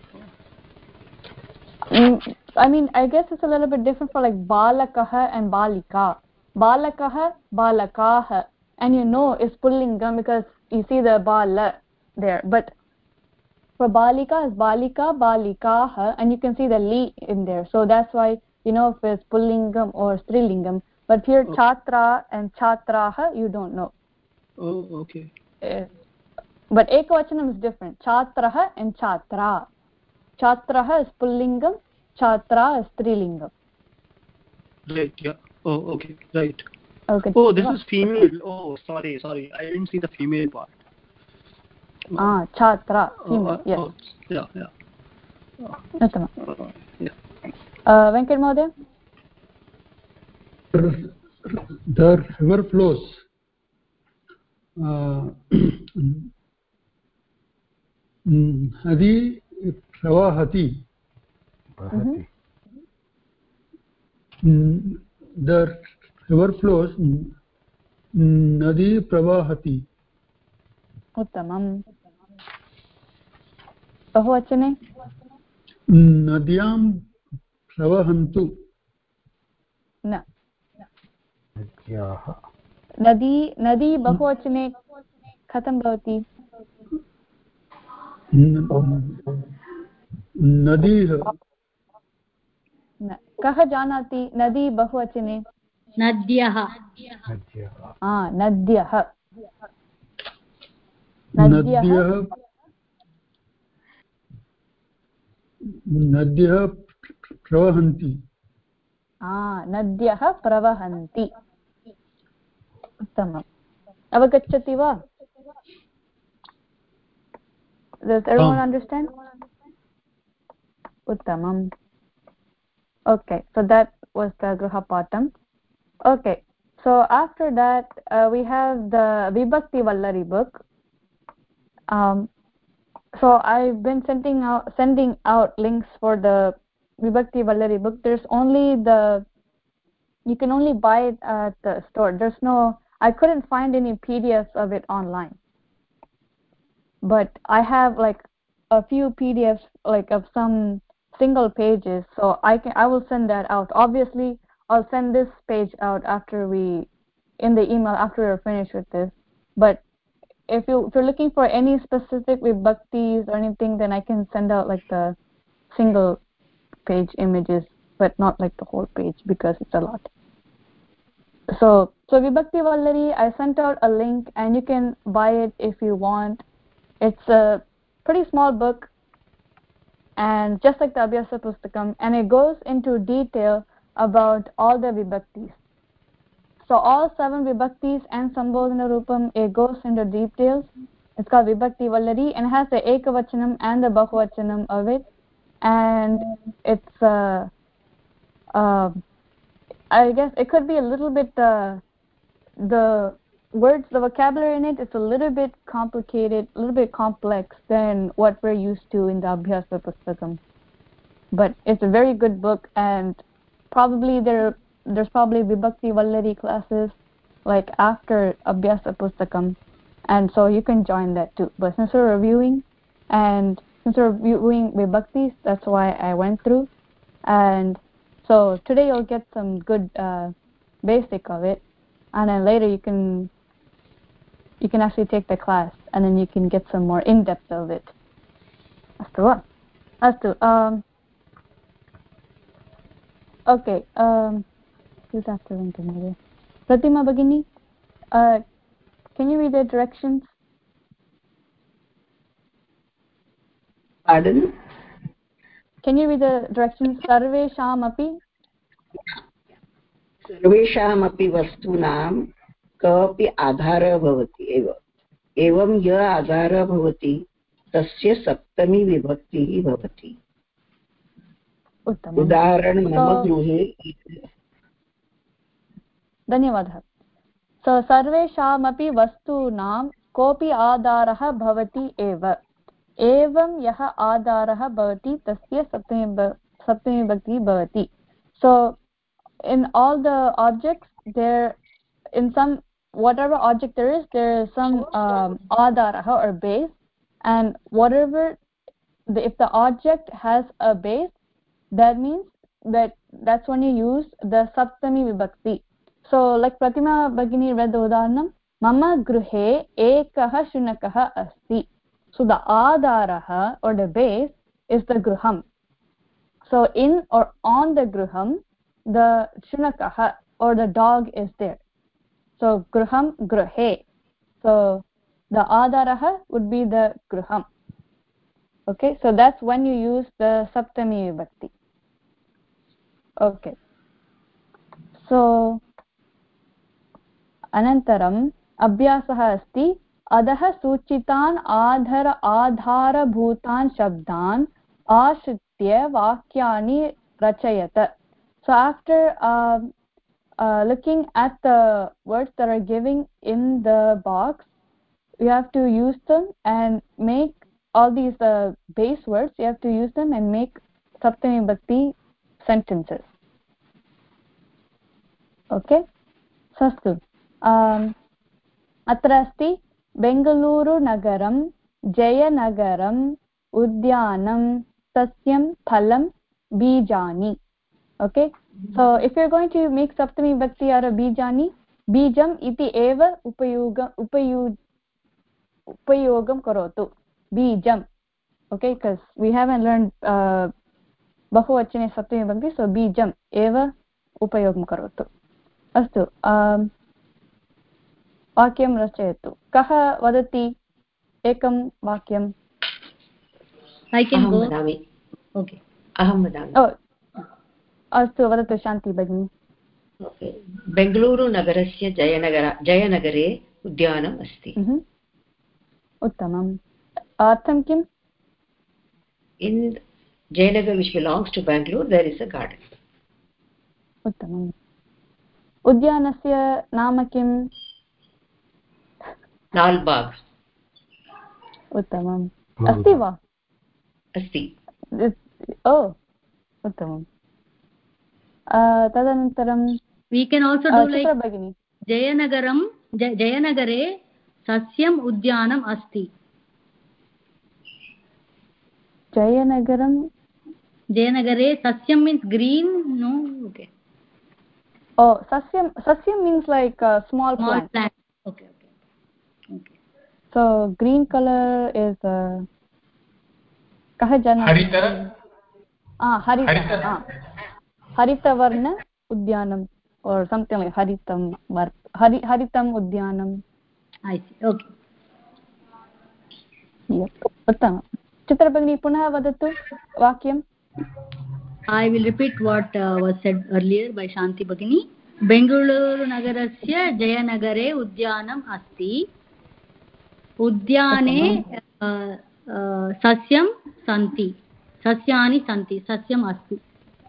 Mm, I mean, I guess it's a little bit different for like balakaha and balika. Balakaha, balakaha, and you know it's pullingam because you see the bala there. But for balika is balika, balikaha, and you can see the li in there. So that's why you know if it's pullingam or strilingam. But here okay. Chhatra and Chhatraha, you don't know. Oh, okay. Uh, but ekavachanam is different. Chhatraha and Chhatra. Chhatraha is pullingam, Chhatra is strilingam. Right, yeah. Oh, okay, right. Okay. Oh, this is female. Oh, sorry, sorry. I didn't see the female part. Ah, Chhatra, female, oh, yes. Oh, yeah, yeah. Uttama. Uh, yeah. Uh, Venkat Mahodaya? The river flows. Uh, Nadi pravahati. Mm-hmm. The river flows. Nadi pravahati. Uttamam. Bahuvachane? Nadyam pravahantu. Na. Nadi, nadi bahuvachane katham bhavati? Nadiha. Kah janati nadi bahuvachane? Nadyaha. Ah, nadyaha. Nadyaha. नद्यः प्रवहन्ति नद्यः प्रवहन्ति उत्तमम् अवगच्छति वा Does everyone understand? Uttamam. Okay, so that was the Gruhapatam. Okay, so after that uh, we have the Vibhakti Vallari book. Um, so I've been sending out sending out links for the Vibhakti Vallari book. There's only the you can only buy it at the store. There's no I couldn't find any P D Fs of it online. But I have like a few P D Fs like of some single pages, so I can I will send that out. Obviously I'll send this page out after we in the email after we're finished with this, but if, you, if you're looking for any specific vibhaktis or anything, then I can send out like the single page images, but not like the whole page because it's a lot. So so Vibhakti Vallari, I sent out a link and you can buy it if you want. It's a pretty small book and just like the Abhyasa Pustakam, and it goes into detail about all the Vibhaktis. So all seven Vibhaktis and Sambodhana Rupam, it goes into details. It's called Vibhakti Vallari and it has the Ekavachanam and the Bahuvachanam of it. And it's, uh, uh, I guess it could be a little bit, uh, the words, the vocabulary in it, it's a little bit complicated, a little bit complex than what we're used to in the Abhyasa Pustakam. But it's a very good book, and probably there there's probably Vibhakti Vallari classes like after Abhyasa Pustakam, and so you can join that too. But since we're reviewing, and since we're reviewing Vibhaktis, that's why I went through. And so today you'll get some good uh, basic of it, and then later you can you can actually take the class and then you can get some more in-depth of it. Astu va? Astu. Um, okay. Um, who's after Venkamari? Pratima Bhagini, uh, can you read the directions? Pardon? Can you read the directions? Sarvesham api? सर्वेषाम् अपि वस्तूनां कपि आधारः भवति एव एवं यः आधारः भवति तस्य सप्तमी विभक्तिः भवति उदाहरणं मम गृहे धन्यवादः सो सर्वेषामपि वस्तूनां कोऽपि आधारः भवति एव एवं यः आधारः भवति तस्य सप्तमी सप्तमी विभक्तिः भवति so in all the objects there in some whatever object there is there is some um, adaraha or base and whatever the, if the object has a base that means that that's when you use the saptami vibhakti. So like Pratima Bhagini read the udaharanam mama gruhe ekah shunakah asti. So the adaraha or the base is the gruham. So in or on the gruham the shunakah or the dog is there. So gruham gruhe. So the adaraha would be the gruham. Okay, so that's when you use the saptami vibhakti. Okay. So anantaram abhyasah asti अधः सूचितान् आधार आधारभूतान् शब्दान् आश्रित्य वाक्यानि रचयत. So after uh, uh, looking at the words that are given in the box, you have to use them and make all these uh, base words, you have to use them and make saptami vibhakti sentences. Okay? Sastu. Um, अत्र अस्ति बेङ्गलूरुनगरं जयनगरम् उद्यानं सस्यं फलं बीजानि. Okay, so if you're going to make saptami vibhakti out of bijani, bijam iti eva upayogam upayog upayogam karotu. Bijam. Okay, because we haven't learned uh, bahuvachane saptami vibhakti, so bijam eva upayogam karotu. Astu. Um, वाक्यं रचयतु. कः वदति एकं वाक्यं? I can go. Okay अहं वदामि अस्तु वदतु शान्ति भगिनी ओके बेङ्गलूरुनगरस्य जयनगर जयनगरे उद्यानम् अस्ति उत्तमम् अर्थं किम् in Jayanagar which belongs to Bangalore there is a garden उत्तमम् उद्यानस्य नाम किम् लालबाग उत्तमम् अस्ति वा अस्ति ओ उत्तमम् तदनन्तरं we can also do like भगिनी जयनगरं जयनगरे सस्यम् उद्यानम् अस्ति जयनगरं जयनगरे सस्यं means green no okay oh sasyam sasyam means like a small, small plant. plant okay okay okay so green color is uh, kah jana harita ah harita ah harita varna udyanam or something like haritam hari haritam udyanam I see okay yep uttamam chitra bhagini punah vadatu vakyam I will repeat what uh, was said earlier by Shanti Bhagini. Bengaluru nagarasya Jayanagare udyanam asti. Udyane uh, uh, sasyam santi. Sasyani santi. Sasyam asti.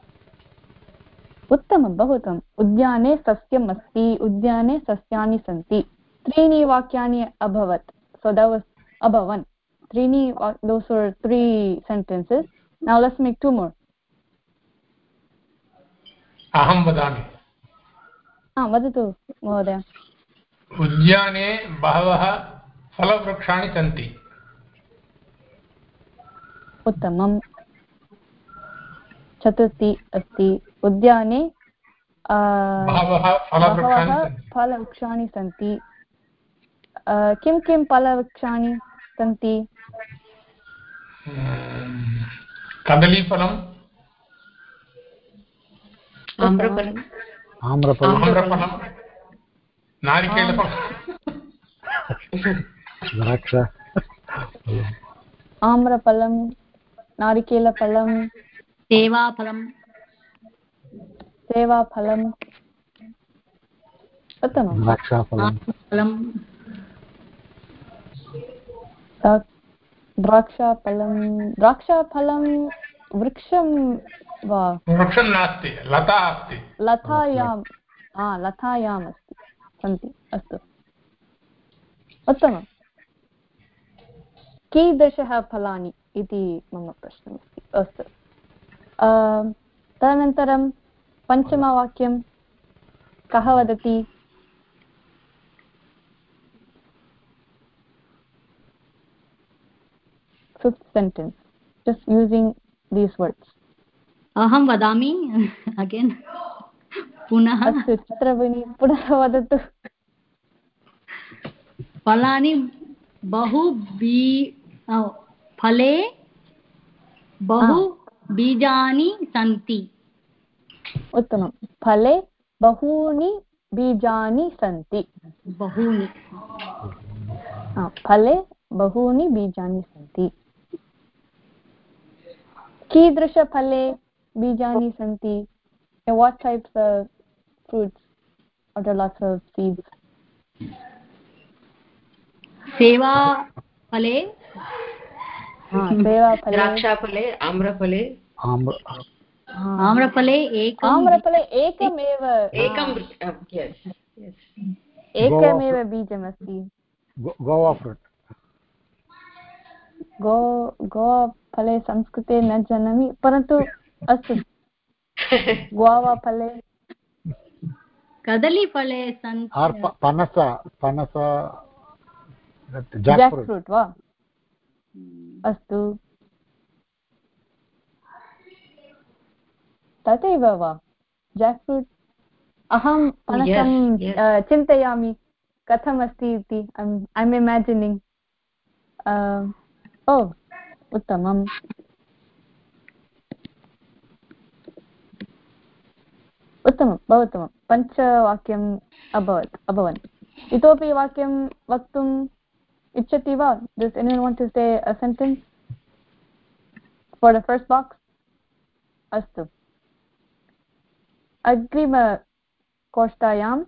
उत्तमं बहु उत्तमम् उद्याने सस्यम् अस्ति उद्याने सस्यानि सन्ति त्रीणि वाक्यानि अभवत् so that was abhavan त्रीणि those were three sentences now let's make two more अहं वदामि हा वदतु महोदय उद्याने बहवः फलवृक्षाणि सन्ति उत्तमं चतुर्थी अस्ति उद्याने बहवः फलवृक्षाणि सन्ति किं किं फलवृक्षाणि सन्ति कदलीफलम् आम्रफलम् आम्रफलं नारिकेलफलं द्राक्ष आम्रफलं नारिकेलफलं सेवाफलं सेवाफलम् उत्तमं द्राक्षाफलं द्राक्षाफलं द्राक्षाफलं वृक्षं वा वृक्षं नास्ति लता अस्ति लतायां हा लतायाम् अस्ति सन्ति अस्तु उत्तमं कीदृशः फलानि इति मम प्रश्नमस्ति अस्तु तदनन्तरं पञ्चमवाक्यं कः वदति fifth sentence just using these words aham vadami again punah astu chitravini punah vadatu falani bahu bi phale bahu bijani santi उत्तमं फले बहूनि बीजानि सन्ति बहूनि फले बहूनि बीजानि सन्ति कीदृशफले बीजानि सन्ति what types of fruits are there lots of seeds सेवा फले सेवा फले द्राक्षाफले आम्रफले आम्रफले एकम् आम्रफले एकमेव एकं एकमेव बीजमस्ति गोवा फ्रूट् गो गोवा फले संस्कृते न जानामि परन्तु अस्तु गोवा फले कदलीफले पनस पनस जैक्फ्रूट् वा अस्तु तथैव वा जैक्फ्रूट् अहं पनसं चिन्तयामि कथमस्ति इति ऐ एम् इमेजिनिङ्ग् ओ उत्तमम् उत्तमं बहु उत्तमं पञ्चवाक्यम् अभवत् अभवन् इतोपि वाक्यं वक्तुम् इच्छति वा does anyone want to say a sentence for the first box अस्तु अग्रिमकोष्ठायां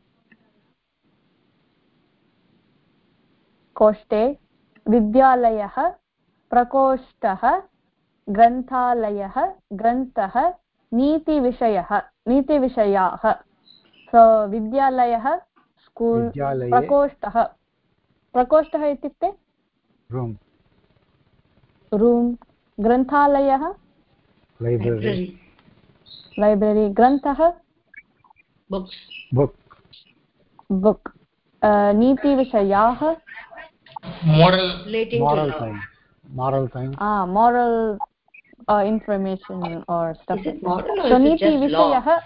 कोष्ठे विद्यालयः प्रकोष्ठः ग्रन्थालयः ग्रन्थः नीतिविषयः नीतिविषयाः सो विद्यालयः स्कूल् प्रकोष्ठः प्रकोष्ठः इत्युक्ते रूम् रूम् ग्रन्थालयः लैब्ररी लैब्ररी ग्रन्थः बुक् बुक् बुक् नीतिविषयाः moral moral science moral science ah moral uh, information or stuff is it moral or so is it niti just vishayah law?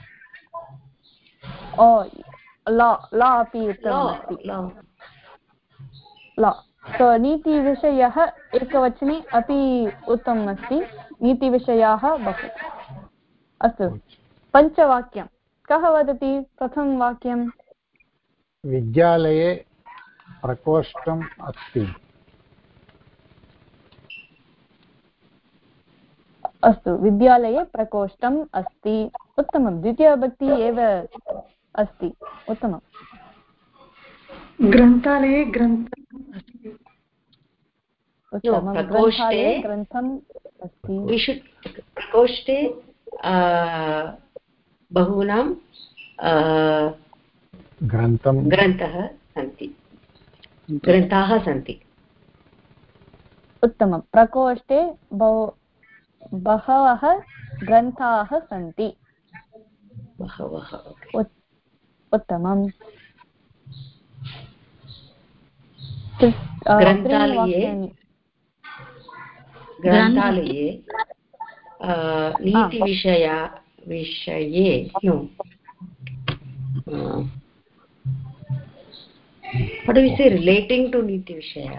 oh law law api law uttamasti law law so niti vishayah ekavachane api uttamam asti niti vishayah bahut astu panchavakyam कः वदति प्रथमं वाक्यं विद्यालये प्रकोष्ठम् अस्ति अस्तु विद्यालये प्रकोष्ठम् अस्ति उत्तमं द्वितीयविभक्ति एव अस्ति उत्तमं ग्रन्थालये ग्रन्थम् अस्ति उत्तमं ग्रन्थालये ग्रन्थम् अस्ति प्रकोष्ठे बहूनां ग्रन्थं ग्रन्थः सन्ति ग्रन्थाः सन्ति उत्तमं प्रकोष्ठे बहु बहवः ग्रन्थाः सन्ति बहवः उत्तमं ग्रन्थालये ग्रन्थालये नीतिविषया विषये no what do we say relating to niti vishaya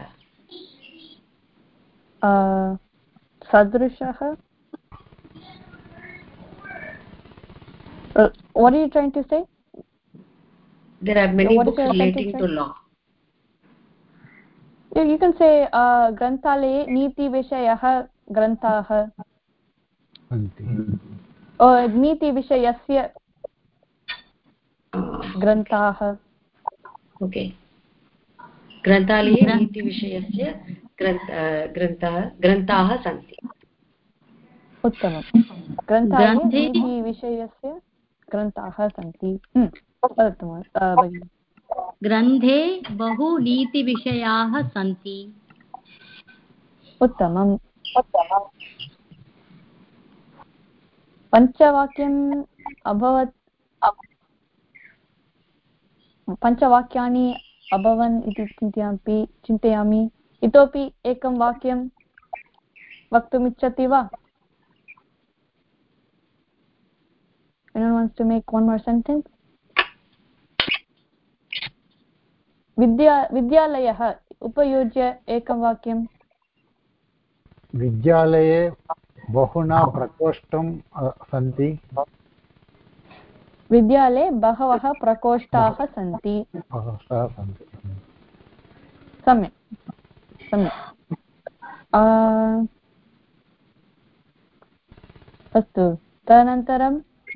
uh sadrishah uh, what are you trying to say there are many books relating to, to law you, you can say uh granthalaye niti vishayah granthaah santi or niti vishayasya ग्रन्थाः okay ग्रन्थालये नीतिविषयस्य ग्रन्थाः ग्रन्थाः सन्ति उत्तमं ग्रन्थालये नीतिविषयस्य ग्रन्थाः सन्ति वदतु भगिनि ग्रन्थे बहु नीतिविषयाः सन्ति उत्तमम् पञ्चवाक्यम् अभवत् पञ्चवाक्यानि अभवन् इति चिन्तयामि चिन्तयामि इतोपि एकं वाक्यं वक्तुमिच्छति वा anyone wants to make one more sentence विद्या विद्यालयः उपयुज्य एकं वाक्यं विद्यालये बहुना प्रकोष्ठं सन्ति विद्यालये बहवः प्रकोष्ठाः सन्ति सम्यक् सम्यक् अस्तु तदनन्तरं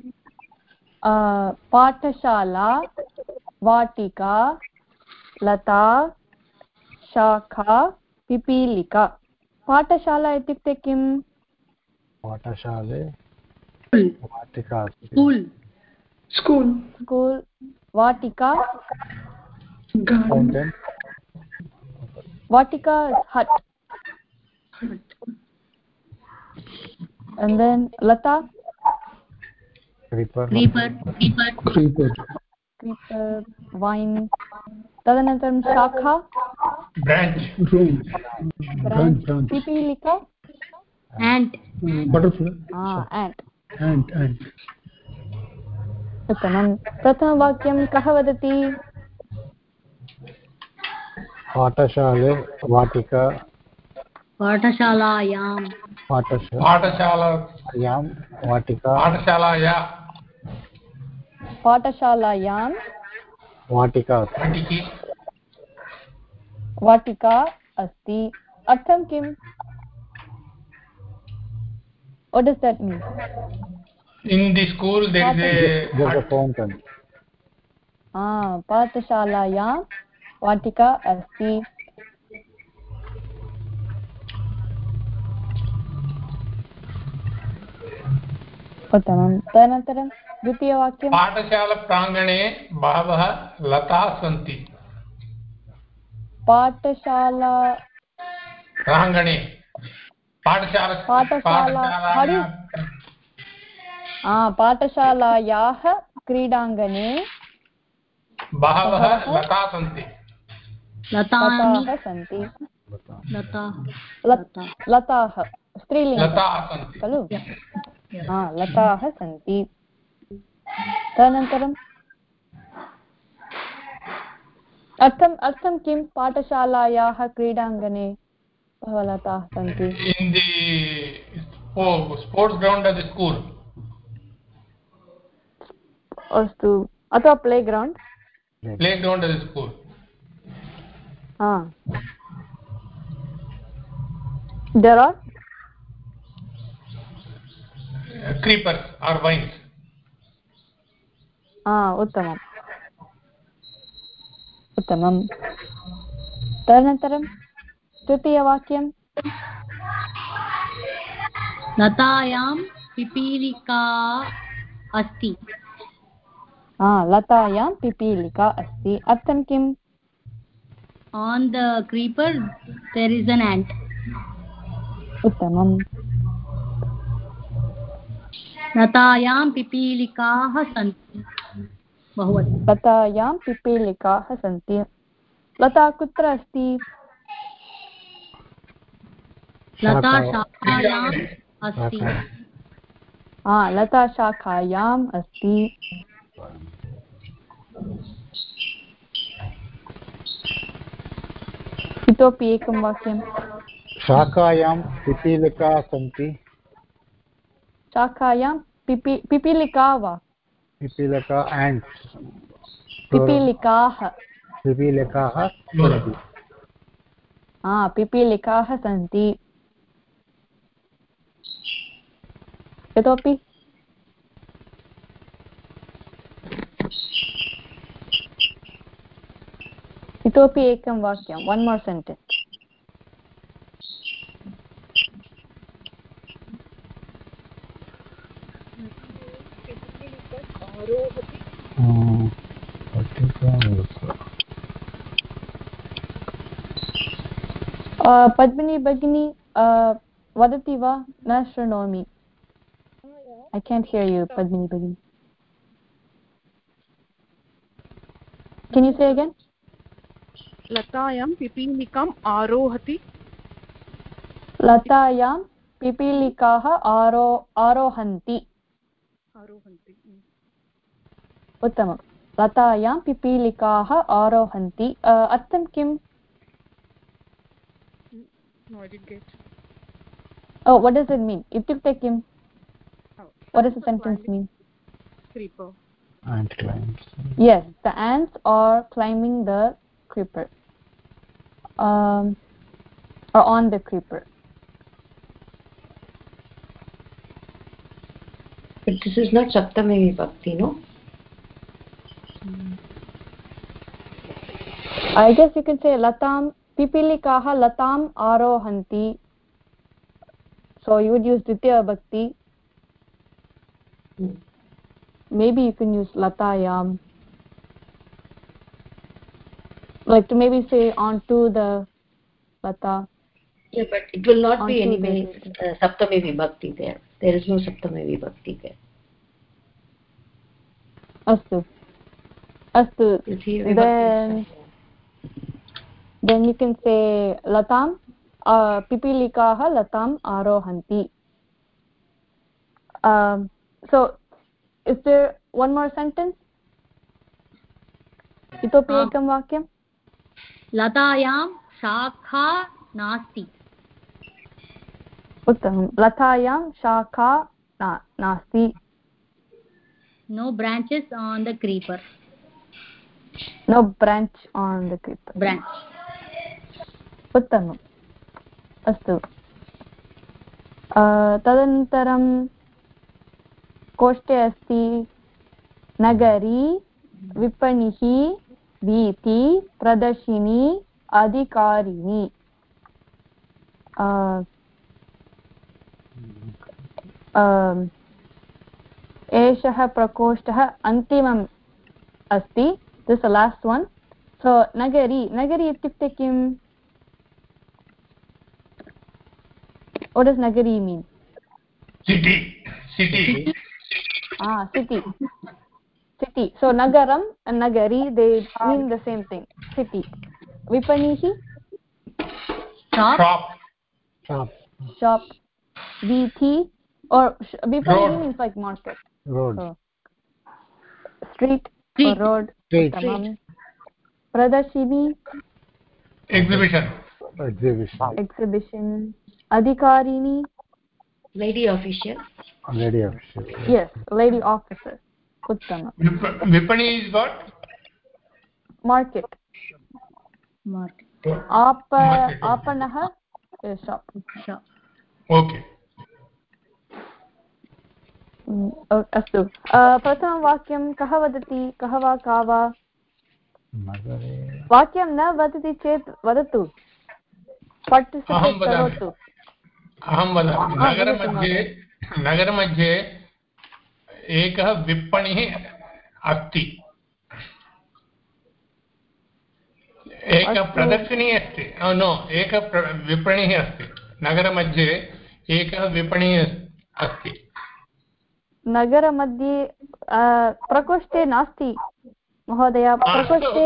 पाठशाला वाटिका लता शाखा पिपीलिका पाठशाला इत्युक्ते किम् पाठशाले वाटिका स्कूल् स्कूल् स्कूल् वाटिका वाटिका hut and then lata creeper creeper creeper creeper vine तदनन्तरं शाखा branch branch पिपीलिका ant butterfly ah ant ant ant उत्तमं प्रथमवाक्यं कः वदति पाठशाले वाटिका पाठशालायां पाठशालायां वाटिका पाठशालाया पाठशालायां वाटिका वाटिका अस्ति अर्थं किम् what does that mean In the school there is a there's a fountain. ah पाठशालायां वाटिका अस्ति उत्तमं तदनन्तरं द्वितीयवाक्यं पाठशालाप्राङ्गणे बहवः लताः सन्ति पाठशाला प्राङ्गणे पाठशाला पाठशाला पाठशालायाः क्रीडाङ्गणे बहवः लताः सन्ति लताः सन्ति लताः स्त्रीलिङ्गं खलु लताः सन्ति तदनन्तरम् अर्थम् अर्थं किं पाठशालायाः क्रीडाङ्गणे बहवः लताः सन्ति in the sports ground of the school अस्तु अथवा playground playground of the school ah there are creepers or vines ah उत्तमम् उत्तमं तदनन्तरं तृतीयवाक्यं लतायां पिपीलिका अस्ति ah लतायां पिपीलिका अस्ति अर्थं किम् on the creeper there is an ant उत्तमं लतायां पिपीलिकाः सन्ति बहुवचनं लतायां पिपीलिकाः सन्ति लता कुत्र अस्ति लता शाखायाम् अस्ति हा लता शाखायाम् अस्ति इतोपि एकं वाक्यं शाखायां पिपीलिकाः सन्ति शाखायां पिपी पिपीलिका वा पिपीलिका एण्ड् पिपीलिकाः पिपीलिकाः सन्ति हा पिपीलिकाः सन्ति इतोपि इतोपि एकं वाक्यं one more sentence पद्मिनी भगिनी वदति वा न शृणोमि I can't hear you Padmini Bhagini can you say again लतायां पिपीलिकाम् आरोहति लतायां पिपीलिकाः आरो आरोहन्ति आरोहन्ति उत्तमं लतायां पिपीलिकाः आरोहन्ति अर्थं किम् no I didn't get oh what does it mean इत्युक्ते किम् what does the sentence mean creeper ant climbs yes the ants are climbing the creeper um or on the creeper but this is not saptami vibhakti no I guess you can say latam pipilikaah latam arohanti so you would use ditya vibhakti hmm. maybe you can use latayam like to maybe say onto the lata yeah but it will not be anyway uh, saptami vibhakti there there is no saptami vibhakti there astu astu then then you can say latam uh, pipilikaah latam arohanti um so is there one more sentence itopi ekam vakyam लतायां शाखा नास्ति उत्तमं लतायां शाखा नास्ति no branches on the creeper no branch on the creeper branch उत्तमम् अस्तु तदनन्तरं प्रकोष्ठे अस्ति नगरी विपणिः वीथि प्रदर्शिनी अधिकारिणी एषः प्रकोष्ठः अन्तिमम् अस्ति दिस् लास्ट् वन् सो नगरी नगरी इत्युक्ते किम् what does nagari mean city city ah city city so nagaram and nagari they mean the same thing city vipanihi shop shop shop vithi or vipanihi means like market road so, street, street or road street. Tamam. Pradarshini exhibition exhibition exhibition adhikarini lady official lady official yes lady officer uttama vipani is what market market आप आपणः shop shop okay अस्तु प्रथमं वाक्यं कः वदति कः वा का वा वाक्यं न वदति चेत् वदतु पार्टिसिपेट् करोतु अहं वदामि नगरमध्ये नगरमध्ये एकः विपणिः अस्ति एकः प्रदर्शिनी अस्ति नो एकः विपणिः अस्ति नगरमध्ये एकः विपणिः अस्ति नगरमध्ये प्रकोष्ठे नास्ति महोदय प्रकोष्ठे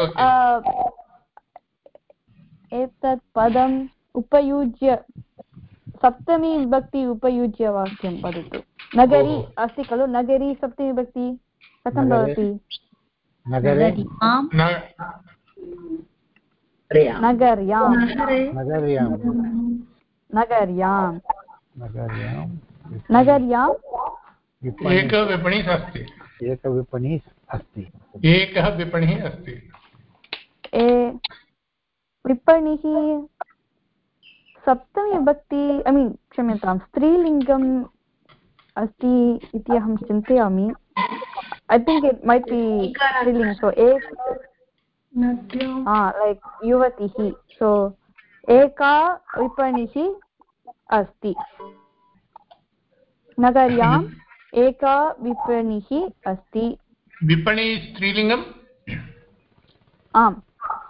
एतत् पदम् उपयुज्य सप्तमी विभक्ति उपयुज्य वाक्यं वदतु नगरी अस्ति खलु नगरी सप्तमी विभक्ति कथं भवति नगर्यां नगर्यां नगर्यां नगर्यां एकः विपणिः अस्ति एकः विपणिः अस्ति एकः विपणिः अस्ति विपणिः सप्तमी विभक्ति ऐ मीन् क्षम्यतां स्त्रीलिङ्गम् अस्ति इति अहं चिन्तयामि I think it might be स्त्रीलिङ्ग् सो एक लैक् युवतिः सो एका विपणिः अस्ति नगर्याम् एका विपणिः अस्ति विपणिः स्त्रीलिङ्गम् आम्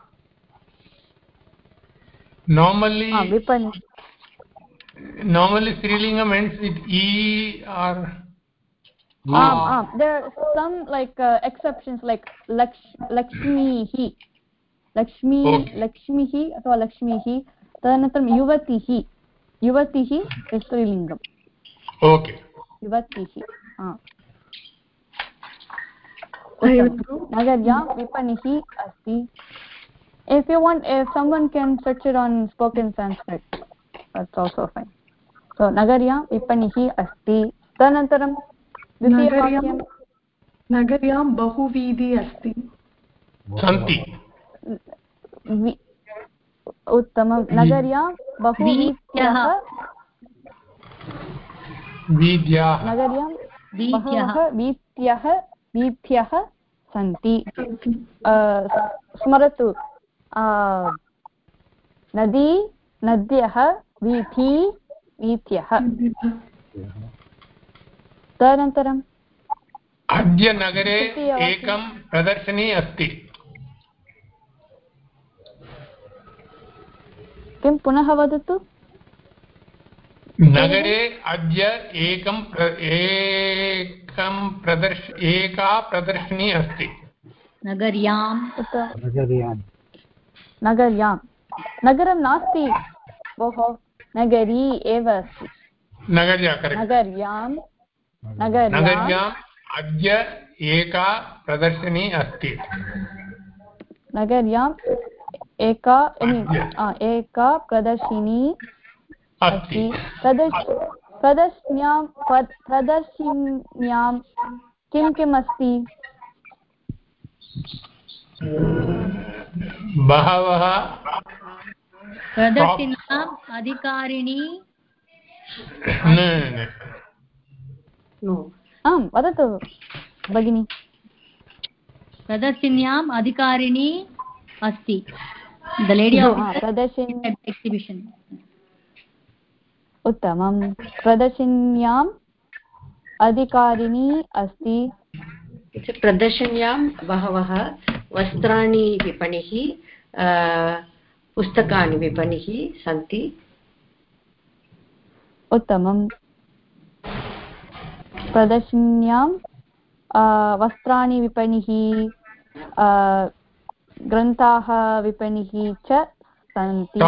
normally ah vipani normally strilingam ends with e or um um there are some like uh, exceptions like laksh lakshmihi lakshmi okay. lakshmihi athwa lakshmihi tadanantaram yuvatihi yuvatihi is strilingam okay yuvatihi ah nagaryam vipanihi asti. If you want, if someone can search it on spoken Sanskrit, that's also fine. So nagaryam vipanihi asti. Tanantaram nagaryam nagaryam bahuvidhi asti. santi uttamam nagaryam bahuvidyah vidyah nagaryam bahuvah vidyah vidyah santi. स्मरतु नदी नद्यः वीथी वीथ्यः तदनन्तरम् अद्य नगरे एकं प्रदर्शनी अस्ति किं पुनः वदतु नगरे अद्य एकं एकं प्रदर्श एका प्रदर्शनी अस्ति नगर्यां नगर्यां नगर्यां नगरं नास्ति भोः नगरी एव अस्ति नगर्यां नगर्यां नगर्याम् अद्य एका प्रदर्शनी अस्ति नगर्याम् एका एका प्रदर्शिनी अस्ति प्रदर्शिन्यां प्रदर्शिन्यां किं किम् अस्ति बहवः प्रदर्शिन्याम् अधिकारिणी आम् वदतु भगिनी प्रदर्शिन्याम् अधिकारिणी अस्ति the lady of प्रदर्शिनी exhibition उत्तमं प्रदर्शिन्याम् अधिकारिणी अस्ति प्रदर्शन्यां बहवः वस्त्राणि विपणिः पुस्तकानि विपणिः सन्ति उत्तमं प्रदर्शिन्यां वस्त्राणि विपणिः ग्रन्थाः विपणिः च सन्ति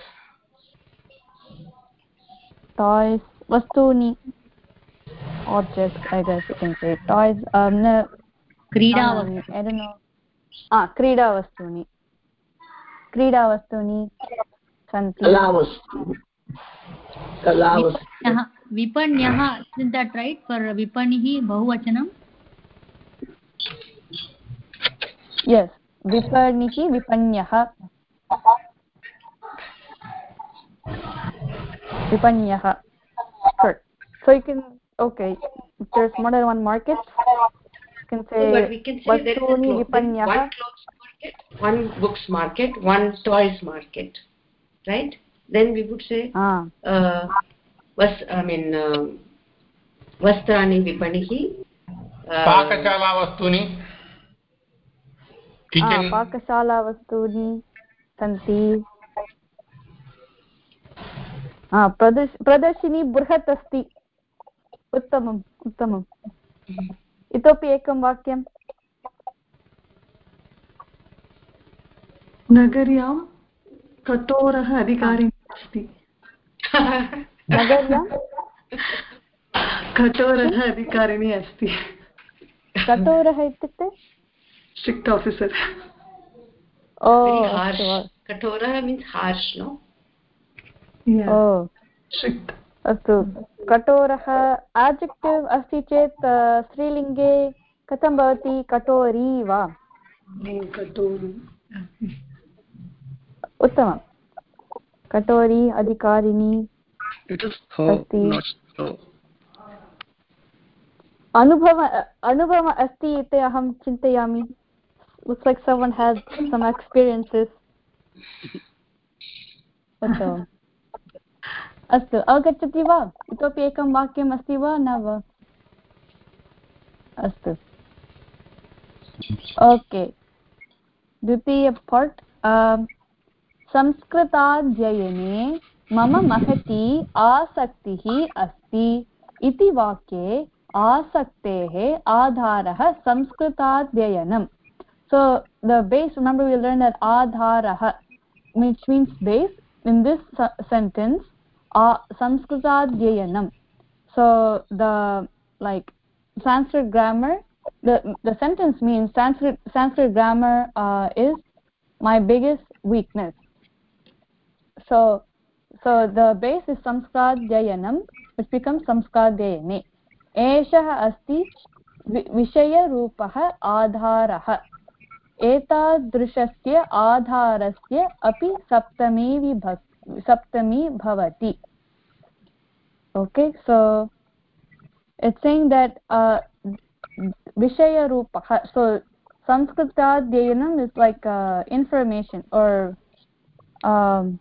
टॉयस् वस्तूनि objects I guess you can say toys um no क्रीडा um, I don't know ah क्रीडा वस्तूनि क्रीडा वस्तूनि सन्ति कलावस्तूनि विपण्यः isn't that right for विपणिः बहुवचनं yes विपणिः विपण्यः विपण्यः sure so you can okay if there's more than one market you can say but we can say there is one clothes market one books market one toys market right then we would say ah uh, was I mean uh, vastrani vipanihi uh, पाकशाला वस्तूनि kitchen पाकशाला वस्तूनि सन्ति ah प्रदर्शिनी बृहत् अस्ति उत्तमम् उत्तमम् इतोपि एकं वाक्यं नगर्यां कठोरः अधिकारी अस्ति नगर्यां कठोरः अधिकारिणी अस्ति कठोरः इत्युक्ते स्ट्रिक्ट् आफीसर् कठोरः means harsh no oh strict अस्तु कठोरः आड्जेक्टिव् अस्ति चेत् स्त्रीलिङ्गे कथं भवति कठोरी वा कठोरी उत्तमं कठोरी अधिकारिणी अनुभव अनुभव अस्ति इति अहं चिन्तयामि looks like someone has some experiences उत्तमम् अस्तु अवगच्छति वा इतोपि एकं वाक्यम् अस्ति वा न वा अस्तु ओके द्वितीय पार्ट् संस्कृताध्ययने मम महती आसक्तिः अस्ति इति वाक्ये आसक्तेः आधारः संस्कृताध्ययनम् so the base remember we learned that adharah which means base in this sentence uh, samskritadhyayanam so the like Sanskrit grammar the the sentence means Sanskrit Sanskrit grammar uh, is my biggest weakness so so the base is samskritadhyayanam which becomes samskritadhyayane एषः अस्ति विषयरूपः आधारः एतादृशस्य आधारस्य अपि सप्तमी विभक्ति सप्तमी भवति okay so it's saying that uh vishaya rupah so sanskritadhyayanam is like uh, information or um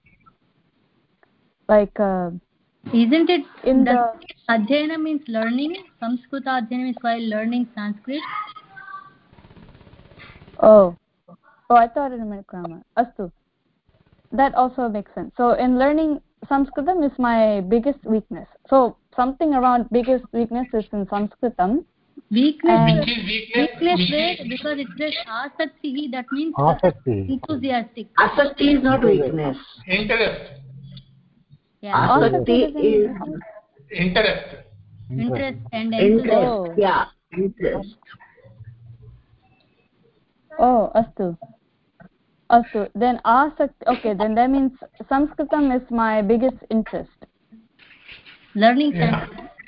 like uh, isn't it in the adhyayana means learning sanskritadhyayana is while learning Sanskrit oh oh I thought it meant grammar astu that also makes sense so in learning Sanskritam is my biggest weakness so something around biggest weakness is in Sanskritam weakness weakness where because it says asakti that means asakti enthusiastic asakti is not weakness interest yeah asakti is interest interest and interest oh. yeah interest oh astu astu then asakti okay then that means Sanskritam is my biggest interest learning yeah.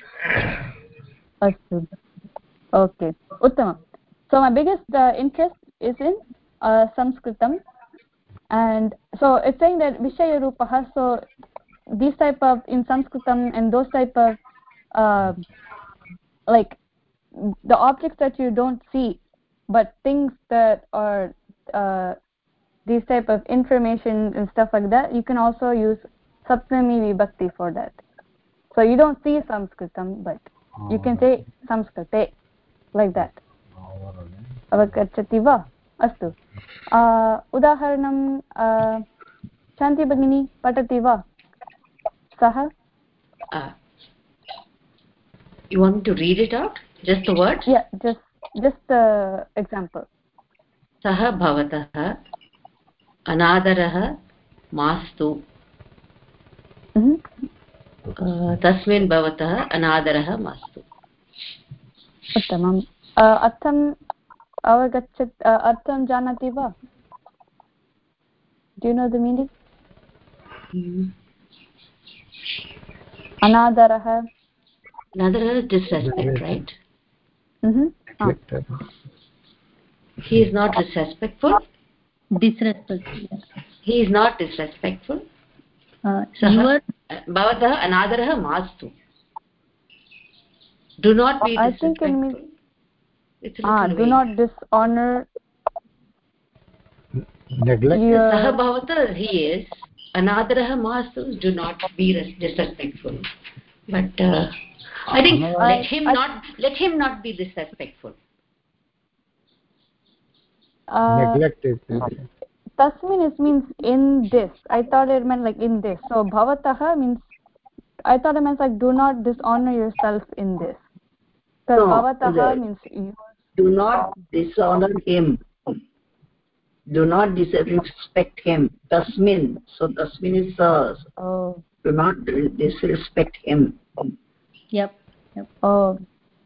astu okay uttamam so my biggest uh, interest is in uh, Sanskritam and so it's saying that vishaya rupah so these type of in Sanskritam and those type of uh, like the objects that you don't see, but things that are uh, these type of information and stuff like that, you can also use saptami vibhakti for that. So you don't see Sanskritam, but you can say Samskrite like that. Avagachati va? Astu. Udaharanam Shanti Bhagini patati va? Saha? You want me to read it out? Just the words? Yeah, just just the example. Saha bhavatah anadarah mastu. Tasmin bhavatah anadarah mastu. Uttamam. Artham avagachat artham janati va? Do you know the meaning? Mm. Anadarah. Anadarah is disrespect, right? Mm-hmm. Ah. He is not disrespectful. Disrespectful. He is not disrespectful. Uh, Saha bhavatah anadarah mastu. Do not be I disrespectful. think it means ah, do not dishonor. Neglect. Saha bhavatah, he is. Anadarah mastu, do not be disrespectful. But uh, I think I, let him I, not let him not be disrespectful. Uh, Neglect it. Tasmin is means in this. I thought it meant like in this. So bhavatah means I thought it meant like do not dishonor yourself in this. Because no, bhavatah means you. Do not dishonor him. Do not disrespect him. Tasmin. So tasmin is uh, oh. Do not disrespect him. Yep. Yep. Oh.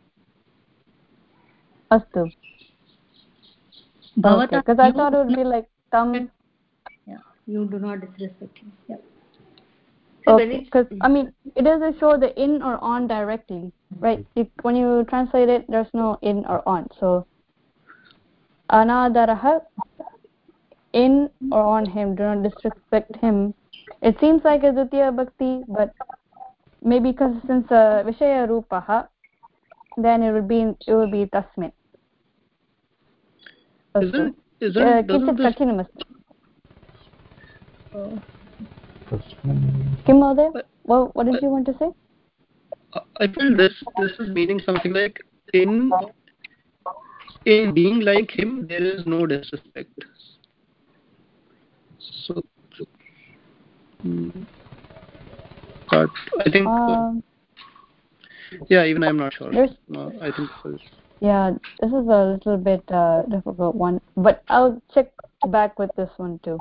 Astu. Bhavatah. Because okay, I thought it would be like tam. Yeah. You do not disrespect him. Yep. Okay. Because I mean, it doesn't show the in or on directly, right? It, when you translate it, there's no in or on. So anadarah, in or on him, do not disrespect him. It seems like a dvitiya bhakti, but maybe because since uh, vishaya rupaha, then it would be in, it would be tasmin. Isn't isn't doesn't this Kim Mode, what what did you want to say? I feel this this is meaning something like in in being like him there is no disrespect. So, so hmm. But I think um, yeah, even I'm not sure. No, I think this is, yeah, this is a little bit uh, difficult one, but I'll check back with this one too.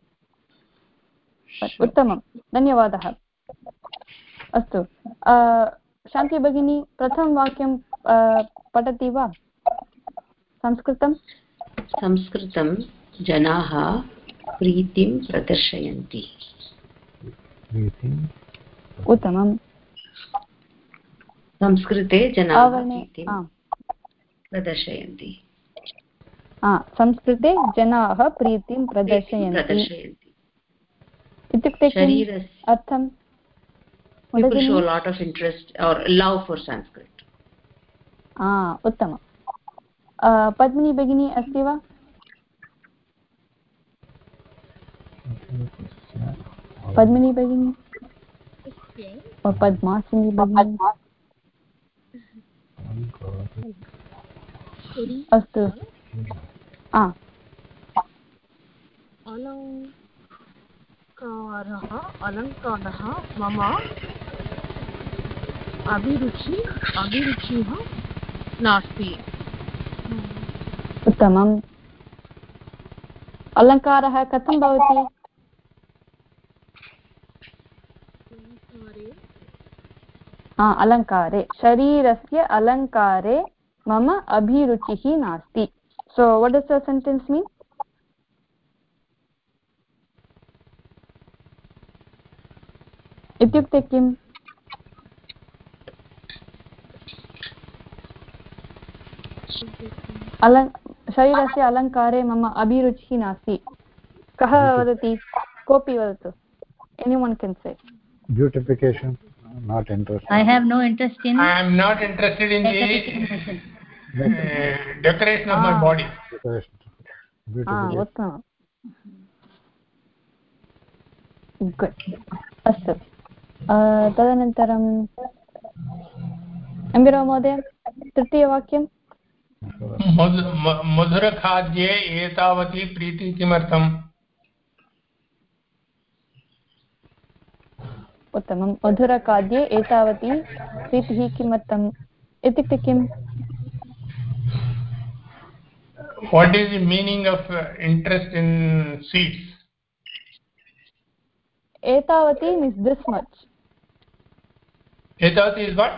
But उत्तमं, धन्यवादः. अस्तु, शान्ति भगिनी प्रथमं वाक्यं पठति वा? संस्कृतं संस्कृतं जनाः प्रीतिं प्रदर्शयन्ति. उत्तमं. संस्कृते जनाः प्रीतिं प्रदर्शयन्ति. संस्कृते जनाः प्रीतिं प्रदर्शयन्ति. इत्युक्ते किम् अर्थं? People show a lot of interest or love for Sanskrit. Ah, उत्तमं. पद्मिनी भगिनी अस्ति वा? पद्मिनी भगिनी पद्मासिनी भगिनी अस्तु. अलङ्कारः अलङ्कारः मम अभिरुचि अभिरुचिः नास्ति. उत्तमम्. अलङ्कारः कथं भवति? अलङ्कारे शरीरस्य अलङ्कारे मम अभिरुचिः नास्ति. So what does the sentence mean? इत्युक्ते किम्? अलङ् शरीरस्य अलङ्कारे मम अभिरुचिः नास्ति. कः वदति? कोऽपि वदतु. Anyone can say. Beautification. Not interested. I have no interest in. I am not interested in the uh, decoration of ah. my body. Ah, उत्तमम्. Good. अस्तु. तदनन्तरं अम्बिरा महोदय तृतीयवाक्यं. मधुरखाद्ये एतावती प्रीतिः किमर्थम्? उत्तमं. मधुरखाद्ये एतावती प्रीतिः किमर्थम् इत्युक्ते किम्? What is the meaning of uh, interest in sweets? Etavati means this much. Etavati is what?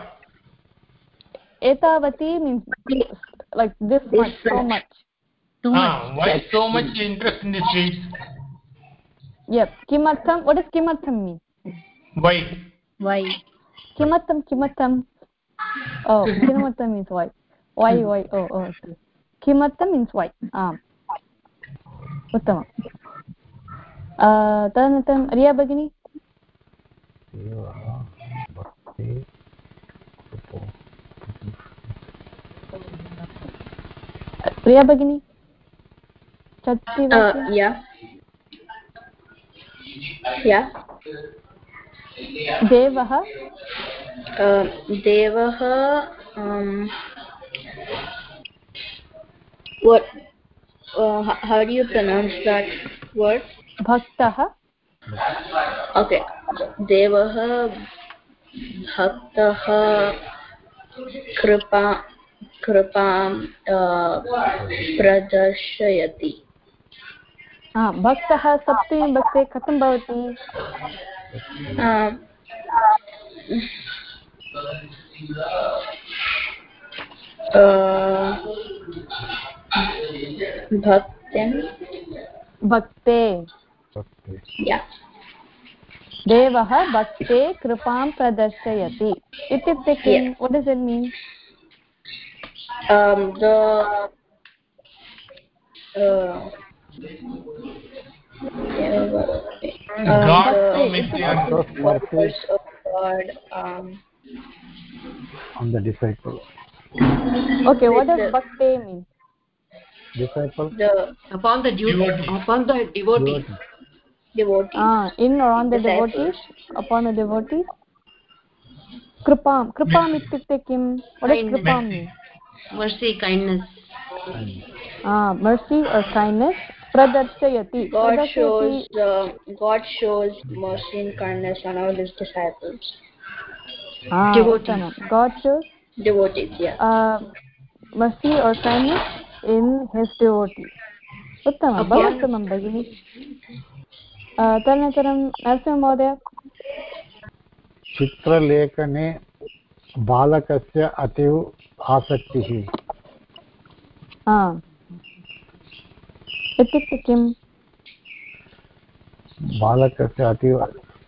Etavati means like this, this much, so much. Too ah, much. Why so much interest in the sweets? Yep. Kimartham. What does kimartham mean? Why? Why? Kimartham, kimartham. Oh, kimartham means why. Why, why? Oh, oh. Kimartham means why. Ah. Uttama. तदनन्तरं रिया भगिनी. रिया भगिनी yeah yeah देवः देवः um what uh, how do you pronounce that word? Bhaktah. Okay, devah bhaktah kripa kripam uh, pradarshayati. ah bhaktah saptami bhakte katham bhavati? um uh bhakten bhakte yeah devah bhakte kripam pradarshayati ityukte kim? yeah. What does it mean? um the uh yeah, God um, makes the the followers of God um on the disciple. Okay, what does bhakte mean? Disciple. The upon the devotee. Upon the devotee. Devotees. Ah, in or on the disciples. Devotees. Upon the devotees. Kripam. Kripam ityukte kim? What does kripam mean? Mercy, kindness. Ah, mercy or kindness. Pradarshayati. God Pradarshayati. shows uh, God shows mercy and kindness on all his disciples. Ah, devotees. God shows devotees. Yeah. Uh, mercy or kindness in his devotees. उत्तमं. बहु उत्तमं भगिनि. तदनन्तरं नरसिंहमहोदय. चित्रलेखने बालकस्य अतीव आसक्तिः. इत्युक्ते किम्? बालकस्य अतीव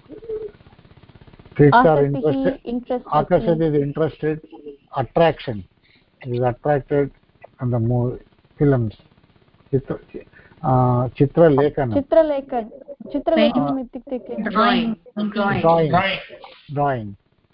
kids are interested. Akashad is interested. Attraction is attracted in the movie films. Chitra uh, Chitra Lekhanam. Chitra Lekhan. Chitra Lekhanam ityukte kim? Drawing. Drawing. Drawing. Drawing.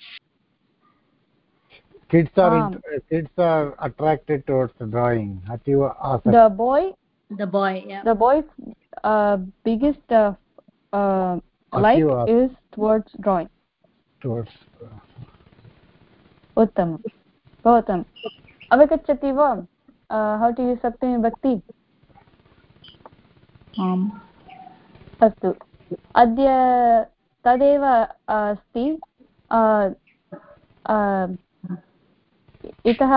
Kids are ah. kids are attracted towards the drawing. Ativa asakti. The boy. The boy. Yeah. The boy's uh, biggest uh, uh, like is towards drawing. Towards. उत्तमं. भवतम् अवगच्छति वा? How to use सप्तमी भक्ति? आम्. अस्तु. अद्य तदेव अस्ति. इतः